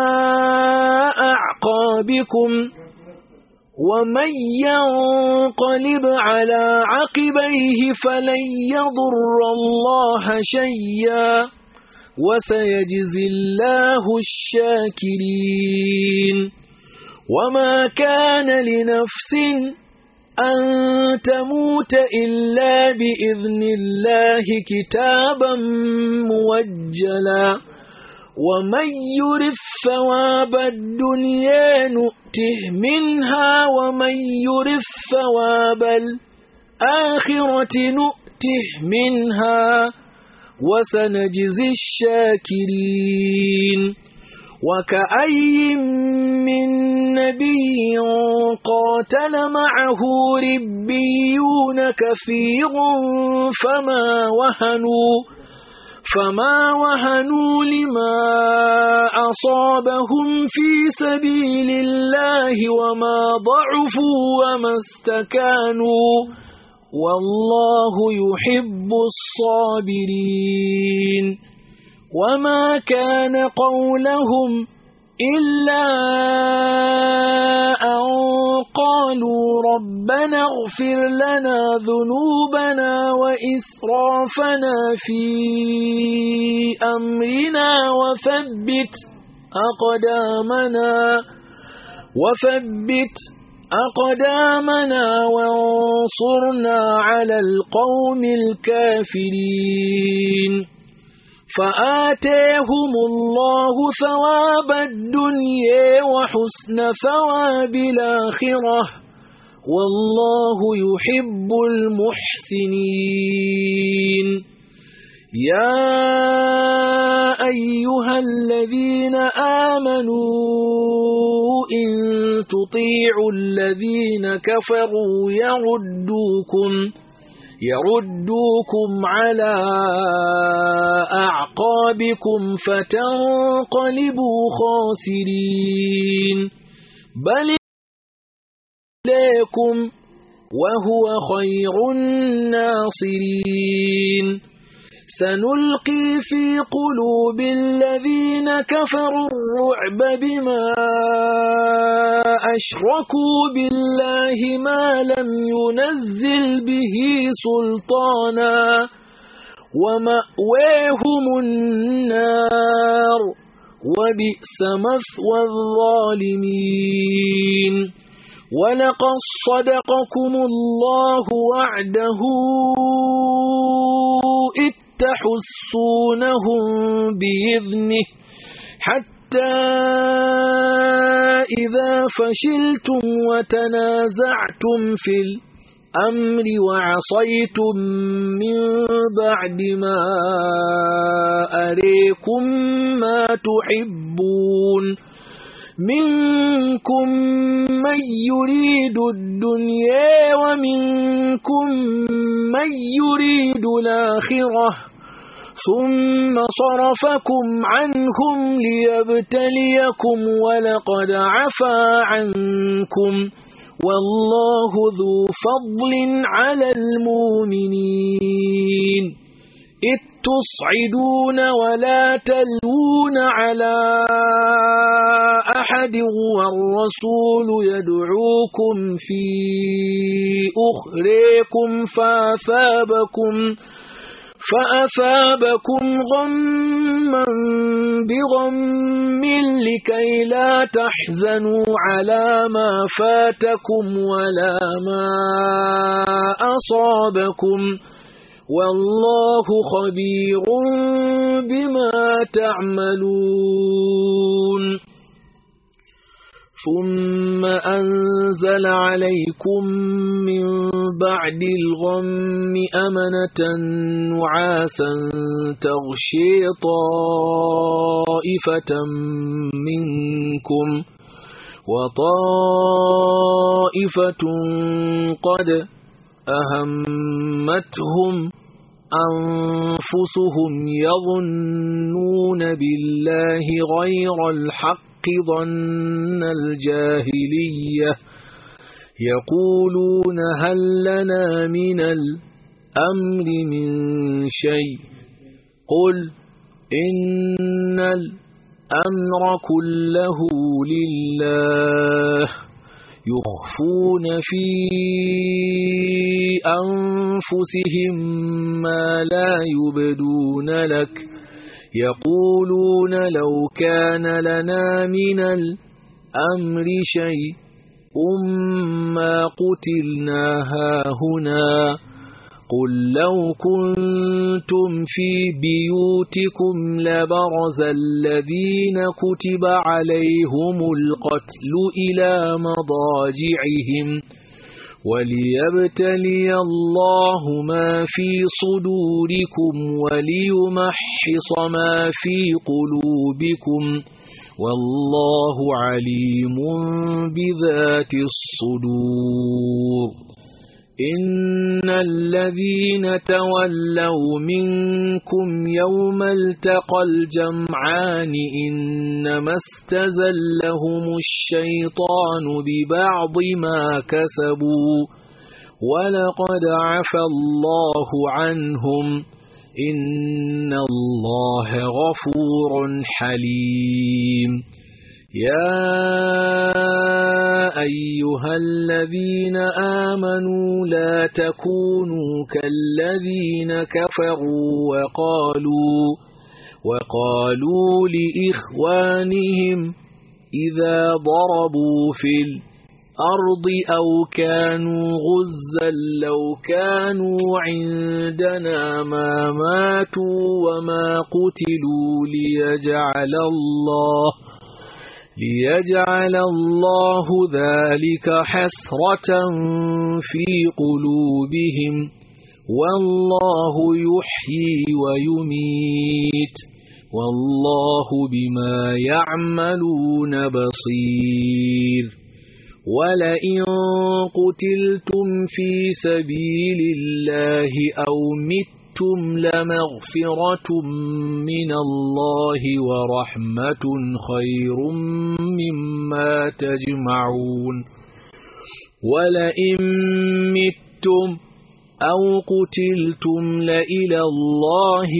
أعقابكم ومن ينقلب على عقبيه فلن يضر الله شيئا وسيجزي الله الشاكرين وما كان لنفس أن تموت إلا بإذن الله كتابا موجلا ومن يرث ثواب الدنيا نؤته منها ومن يرث ثواب الآخرة نؤته منها وسنجزي الشاكرين وكأي من نبي قاتل معه ربيون كثير فما وهنوا فما وهنوا لما أصابهم في سبيل الله وما ضعفوا وما استكانوا والله يحب الصابرين وما كان قولهم إلا أن قالوا ربنا اغفر لنا ذنوبنا وإسرافنا في أمرنا وثبت أقدامنا وثبت أقدامنا وانصرنا على القوم الكافرين فآتيهم الله ثواب الدنيا وحسن ثواب الآخرة والله يحب المحسنين يا أيها الذين آمنوا إن تطيعوا الذين كفروا يردوكم يردوكم على أعقابكم فتنقلبوا خاسرين بل إليكم وهو خير الناصرين سنلقي في قلوب الذين كفروا الرعب بما أشركوا بالله ما لم ينزل به سلطانا ومأويهم النار وبئس مثوى الظالمين ولقد صدقكم الله وعده إذ تحسونهم بإذنه حتى إذا فشلتم وتنازعتم في الأمر وعصيتم من بعد ما أريكم ما تحبون منكم من يريد الدنيا ومنكم من يريد الآخرة ثم صرفكم عنهم ليبتليكم ولقد عفا عنكم والله ذو فضل على المؤمنين إذ تصعدون ولا تلوون على أحد أحد والرسول يدعوكم في أخريكم فأثابكم فأثابكم غما بغم لكي لا تحزنوا على ما فاتكم ولا ما أصابكم والله خبير بما تعملون ثم أنزل عليكم من بعد الغم أمنة نعاسا تغشي طائفة منكم وطائفة قد أهمتهم أنفسهم يظنون بالله غير الحق ظن الجاهلية يقولون هل لنا من الأمر من شيء قل إن الأمر كله لله يخفون في أنفسهم ما لا يبدون لك يقولون لو كان لنا من الأمر شيء ما قتلنا هاهنا قل لو كنتم في بيوتكم لبرز الذين كتب عليهم القتل إلى مضاجعهم وليبتلي الله ما في صدوركم وليمحص ما في قلوبكم والله عليم بذات الصدور إن الذين تولوا منكم يوم التقى الجمعان إنما استزلهم الشيطان ببعض ما كسبوا ولقد عفى الله عنهم إن الله غفور حليم يا أيها الذين آمنوا لا تكونوا كالذين كفروا وقالوا وقالوا لإخوانهم إذا ضربوا في الأرض أو كانوا غزا لو كانوا عندنا ما ماتوا وما قتلوا ليجعل الله ليجعل الله ذلك حسرة في قلوبهم والله يحيي ويميت والله بما يعملون بصير ولئن قتلتم في سبيل الله أو متم لمغفرة من الله ورحمة خير مما تجمعون ولئن متم أو قتلتم لإلى الله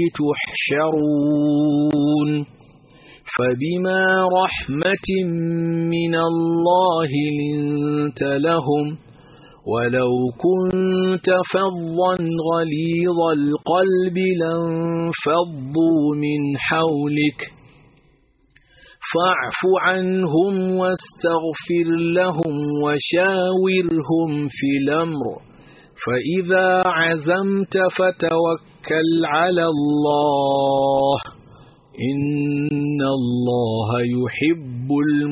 تحشرون فبما رحمة من الله لنت لهم ولو كنت فظا غليظ القلب لانفضوا من حولك فاعف عنهم واستغفر لهم وشاورهم في الأمر فإذا عزمت فتوكل على الله إن الله يحب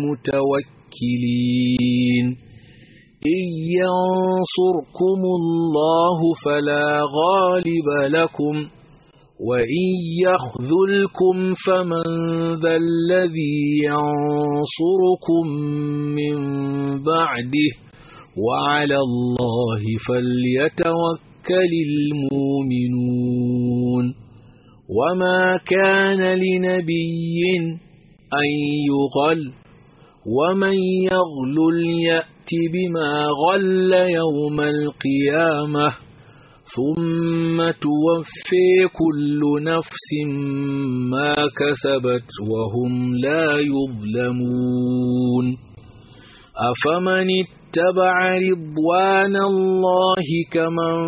المتوكلين إن ينصركم الله فلا غالب لكم وإن يخذلكم فمن ذا الذي ينصركم من بعده وعلى الله فليتوكل المؤمنون وما كان لنبي أن يغل ومن يغلل يأت بما غل يوم القيامة ثم توفي كل نفس ما كسبت وهم لا يظلمون أفمن اتبع رضوان الله كمن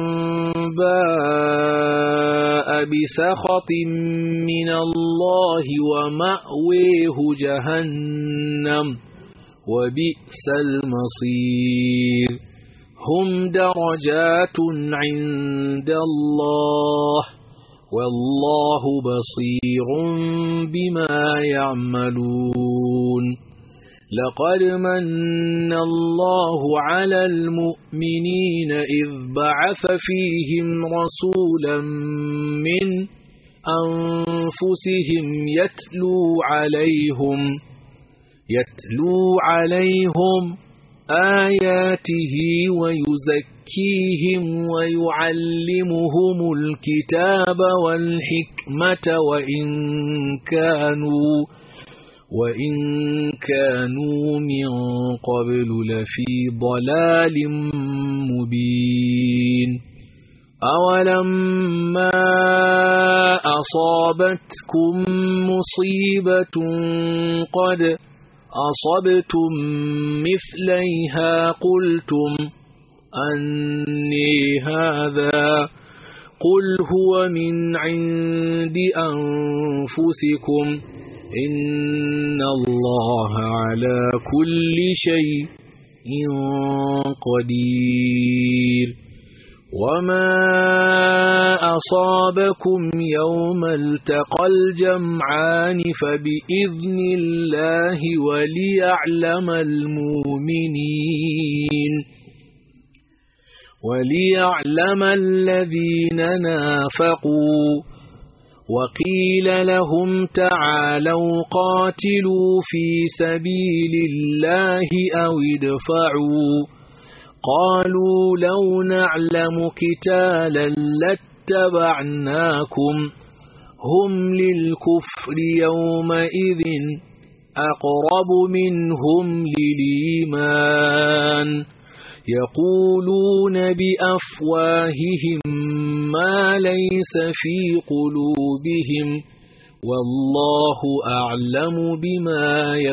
باء بسخط من الله ومأويه جهنم وبئس المصير هم درجات عند الله والله بصير بما يعملون لقد من الله على المؤمنين إذ بعث فيهم رسولا من أنفسهم يتلو عليهم يتلو عليهم آياته ويزكيهم ويعلمهم الكتاب والحكمة وإن كانوا وإن كانوا من قبل لفي ضلال مبين أولما أصابتكم مصيبة قد أصبتم مثليها قلتم أني هذا قل هو من عند أنفسكم إن الله على كل شيء قدير وما أصابكم يوم التقى الجمعان فبإذن الله وليعلم المؤمنين وليعلم الذين نافقوا وقيل لهم تعالوا قاتلوا في سبيل الله أو ادفعوا قالوا لو نعلم قتالا لاتبعناكم هم للكفر يومئذ أقرب منهم للإيمان يقولون بأفواههم ما ليس في قلوبهم والله أعلم بما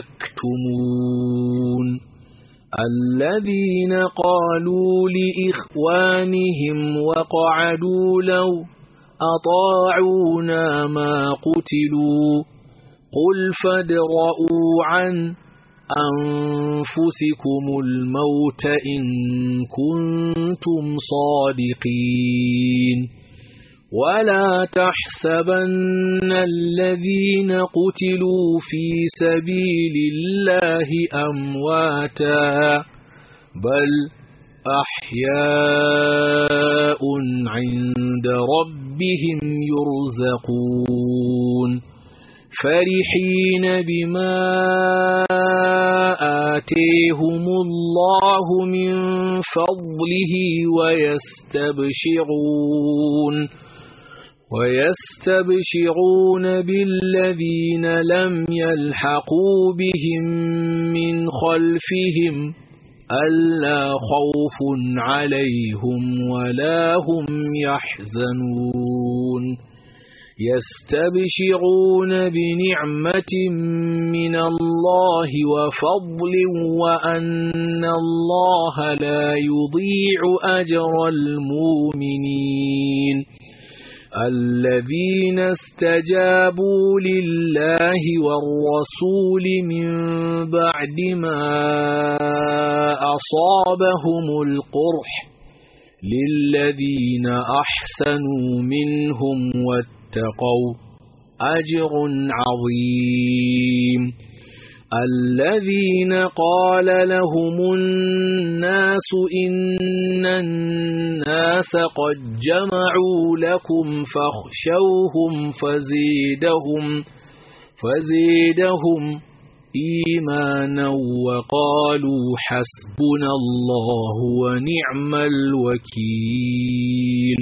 يكتمون الذين قالوا لإخوانهم وقعدوا لو أطاعونا ما قتلوا قل فادرءوا عن أنفسكم الموت إن كنتم صادقين ولا تحسبن الذين قتلوا في سبيل الله أمواتا بل أحياء عند ربهم يرزقون فرحين بما آتيهم الله من فضله ويستبشرون ويستبشرون بالذين لم يلحقوا بهم من خلفهم ألا خوف عليهم ولا هم يحزنون يستبشرون بنعمة من الله وفضل وأن الله لا يضيع أجر المؤمنين الذين استجابوا لله والرسول من بعد ما أصابهم القرح للذين أحسنوا منهم واتقوا أجر عظيم الذين قال لهم الناس إن الناس قد جمعوا لكم فاخشوهم فزيدهم فزيدهم إيمانا وقالوا حسبنا الله ونعم الوكيل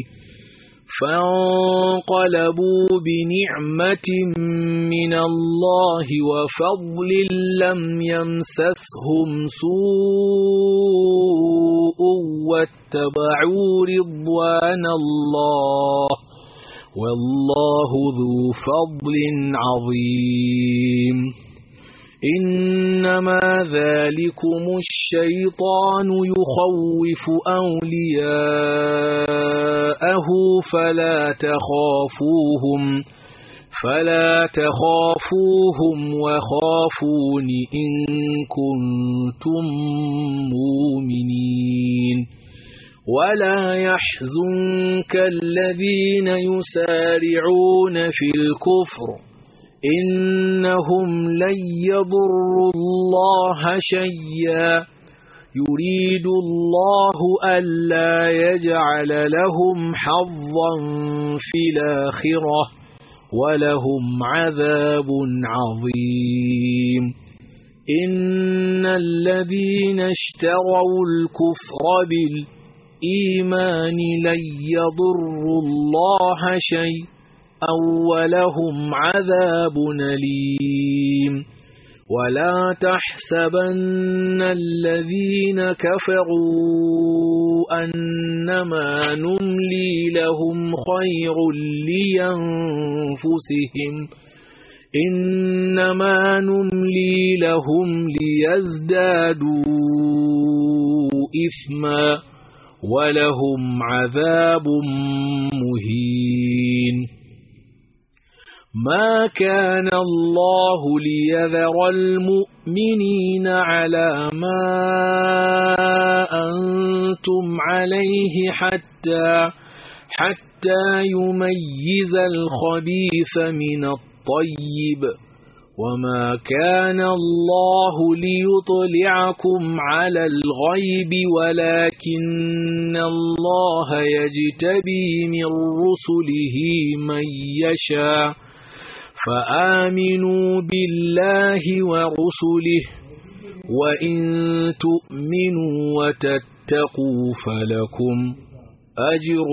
فانقلبوا بنعمة من الله وفضل لم يمسسهم سوء واتبعوا رضوان الله والله ذو فضل عظيم إنما ذلكم الشيطان يخوف أولياءه فلا تخافوهم فلا تخافوهم وخافون إن كنتم مؤمنين ولا يحزنك الذين يسارعون في الكفر إنهم لن يضروا الله شيئا يريد الله ألا يجعل لهم حظا في الآخرة ولهم عذاب عظيم إن الذين اشتروا الكفر بالإيمان لن يضروا الله شيئا ولهم عذاب أليم ولا تحسبن الذين كفروا أنما نملي لهم خير لأنفسهم إنما نملي لهم ليزدادوا إثما ولهم عذاب مهين ما كان الله ليذر المؤمنين على ما أنتم عليه حتى حتى يميز الخبيث من الطيب وما كان الله ليطلعكم على الغيب ولكن الله يجتبي من رسله من يشاء فآمنوا بالله ورسله وإن تؤمنوا وتتقوا فلكم أجر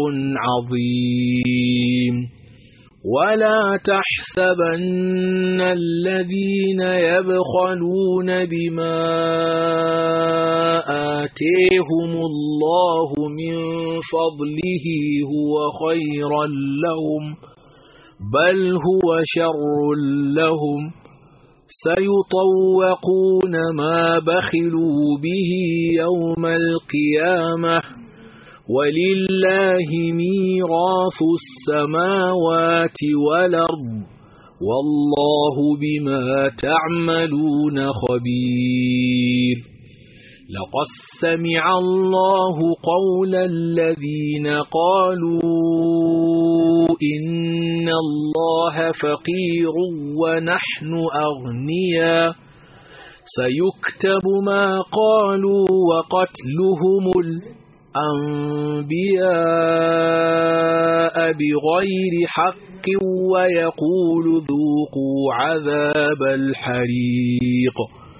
عظيم ولا تحسبن الذين يبخلون بما آتيهم الله من فضله هو خيرا لهم بل هو شر لهم سيطوقون ما بخلوا به يوم القيامة ولله ميراث السماوات والأرض والله بما تعملون خبير لقد سمع الله قول الذين قالوا إن الله فقير ونحن أغنياء سيكتب ما قالوا وقتلهم الأنبياء بغير حق ويقول ذوقوا عذاب الحريق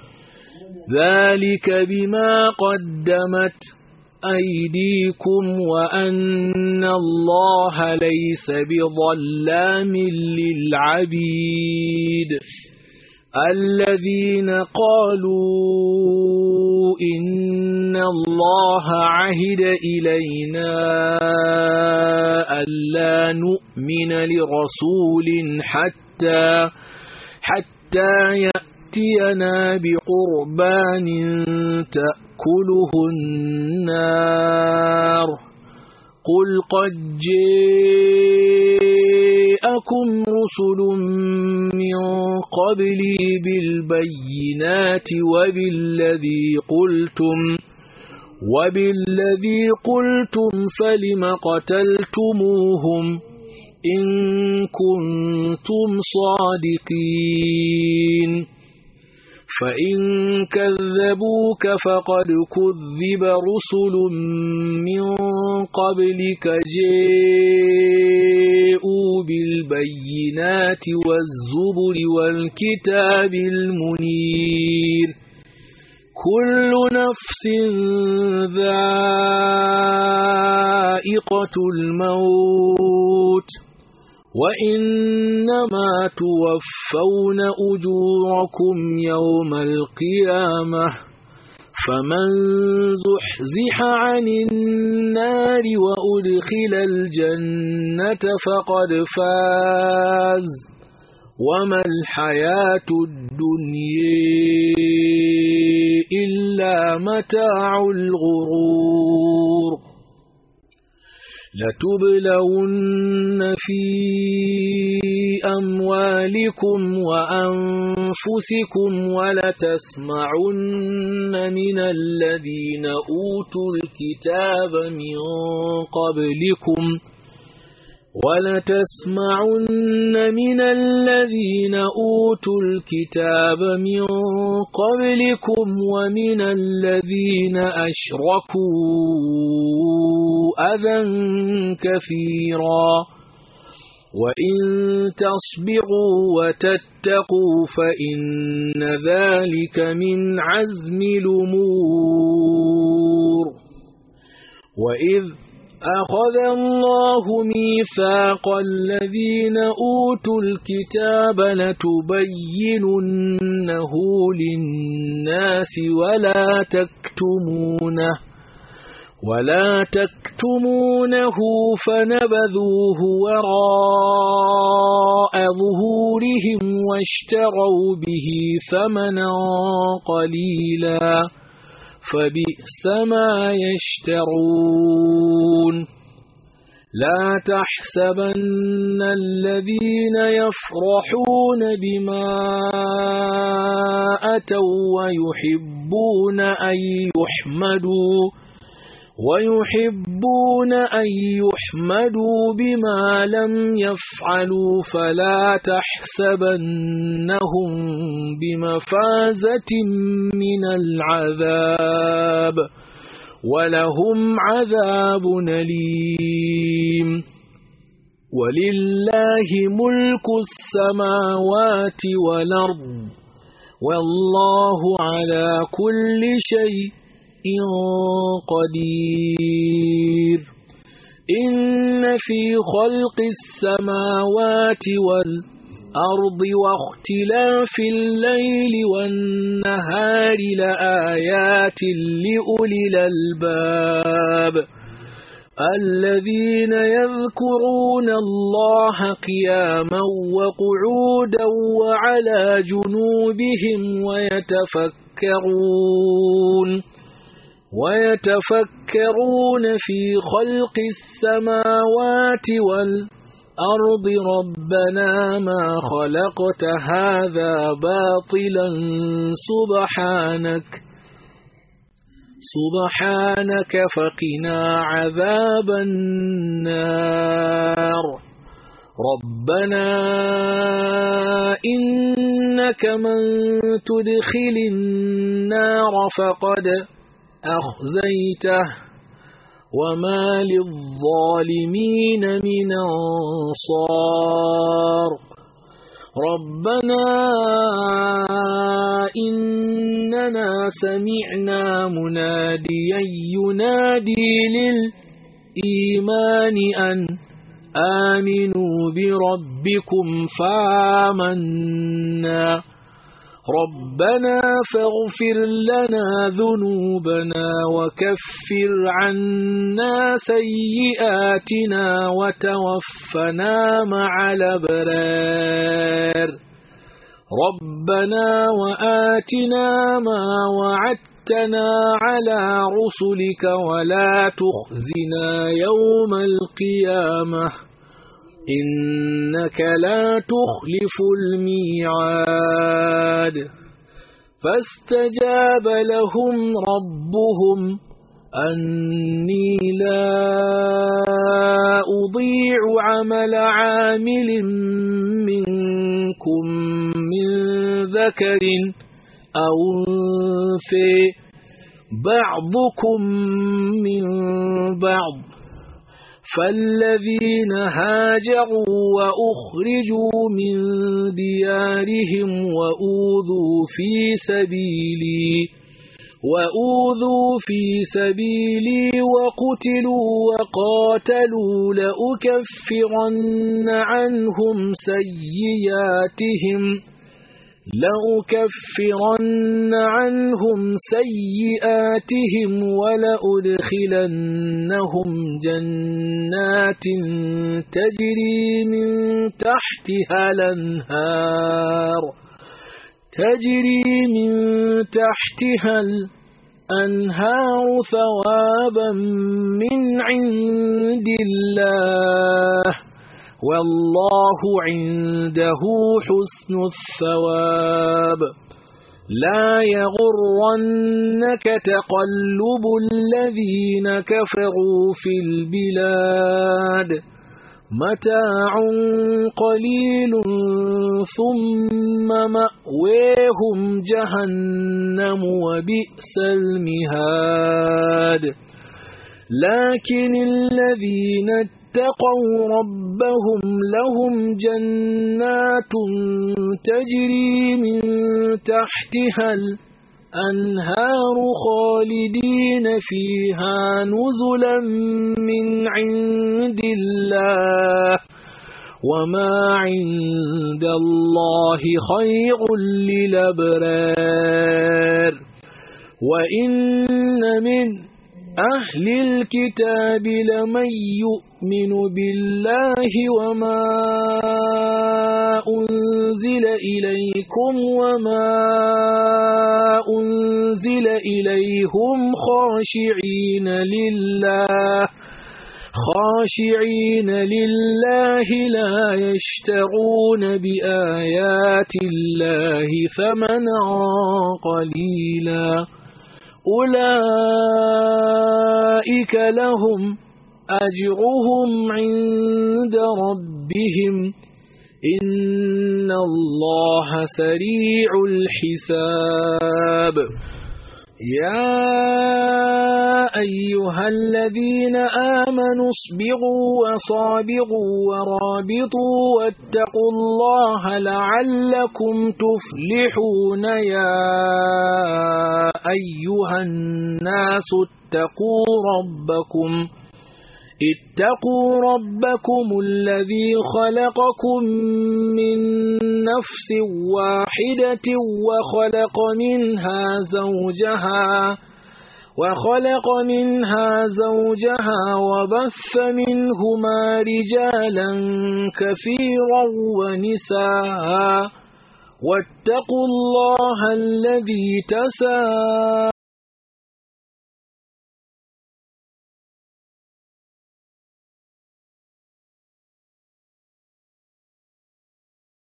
ذلك بما قدمت أيديكم وأن الله ليس بظلام للعبيد الذين قالوا إن الله عهد إلينا ألا نؤمن لرسول حتى حتى يأتينا بقربان تأكله النار قل قد جاءكم رسل من قبلي بالبينات وبالذي قلتم وبالذي قلتم فلم قتلتموهم إن كنتم صادقين فإن كذبوك فقد كذب رسل من قبلك جاءوا بالبينات والزبر والكتاب المنير كل نفس ذائقة الموت وإنما توفون أجوركم يوم القيامة فمن زحزح عن النار وأدخل الجنة فقد فاز وما الحياة الدنيا إلا متاع الغرور لتبلون في أموالكم وأنفسكم ولتسمعن من الذين أوتوا الكتاب من قبلكم ولتسمعن من الذين أوتوا الكتاب من قبلكم ومن الذين أشركوا أذى كثيرا وإن تصبروا وتتقوا فإن ذلك من عزم الأمور وإذ أخذ الله ميثاق الذين أوتوا الكتاب لتبيننه للناس ولا تكتمونه ولا تكتمونه فنبذوه وراء ظهورهم واشتروا به ثمنا قليلا فبئس ما يشترون لا تحسبن الذين يفرحون بما أتوا ويحبون أن يحمدوا ويحبون أن يحمدوا بما لم يفعلوا فلا تحسبنهم بمفازة من العذاب ولهم عذاب أليم ولله ملك السماوات والأرض والله على كل شيء قدير إن في خلق السماوات والأرض واختلاف الليل والنهار لآيات لأولي الألباب الذين يذكرون الله قياما وقعودا وعلى جنوبهم ويتفكرون ويتفكرون في خلق السماوات والأرض ربنا ما خلقت هذا باطلا سبحانك سبحانك فقنا عذاب النار ربنا إنك من تدخل النار فقد أخزيته وما للظالمين من أنصار ربنا إننا سمعنا مناديا ينادي للإيمان أن آمنوا بربكم فآمنا ربنا فاغفر لنا ذنوبنا وكفر عنا سيئاتنا وتوفنا مع الأبرار ربنا وآتنا ما وعدتنا على رسلك ولا تخزنا يوم القيامة إنك لا تخلف الميعاد فاستجاب لهم ربهم أني لا أضيع عمل عامل منكم من ذكر أو أنثى بعضكم من بعض فالذين هاجروا وأخرجوا من ديارهم وأوذوا في سبيلي وأوذوا في سبيلي وقتلوا وقاتلوا لأكفرن عنهم سيئاتهم لأكفرن عنهم سيئاتهم ولأدخلنهم جنات تجري من تحتها الأنهار تجري من تحتها الأنهار ثوابا من عند الله والله عنده حسن الثواب لا يغرنك تقلب الذين كفروا في البلاد متاع قليل ثم مأويهم جهنم وبئس المهاد لكن الذين اتقوا ربهم لهم جنات تجري من تحتها الأنهار خالدين فيها نزلا من عند الله وما عند الله خير للأبرار وإن من أهل الكتاب لمن يؤمن بالله وما أنزل إليكم وما أنزل إليهم خاشعين لله خاشعين لله لا يشترون بآيات الله ثمنا قليلا أولئك لهم أجرهم عند ربهم إن الله سريع الحساب يا أيها الذين آمنوا اصبروا وصابروا ورابطوا واتقوا الله لعلكم تفلحون يا أيها الناس اتقوا ربكم اتقوا ربكم الذي خلقكم من نفس واحدة وخلق منها زوجها وخلق منها زوجها وبث منهما رجالا كثيرا ونساء واتقوا الله الذي تساءلون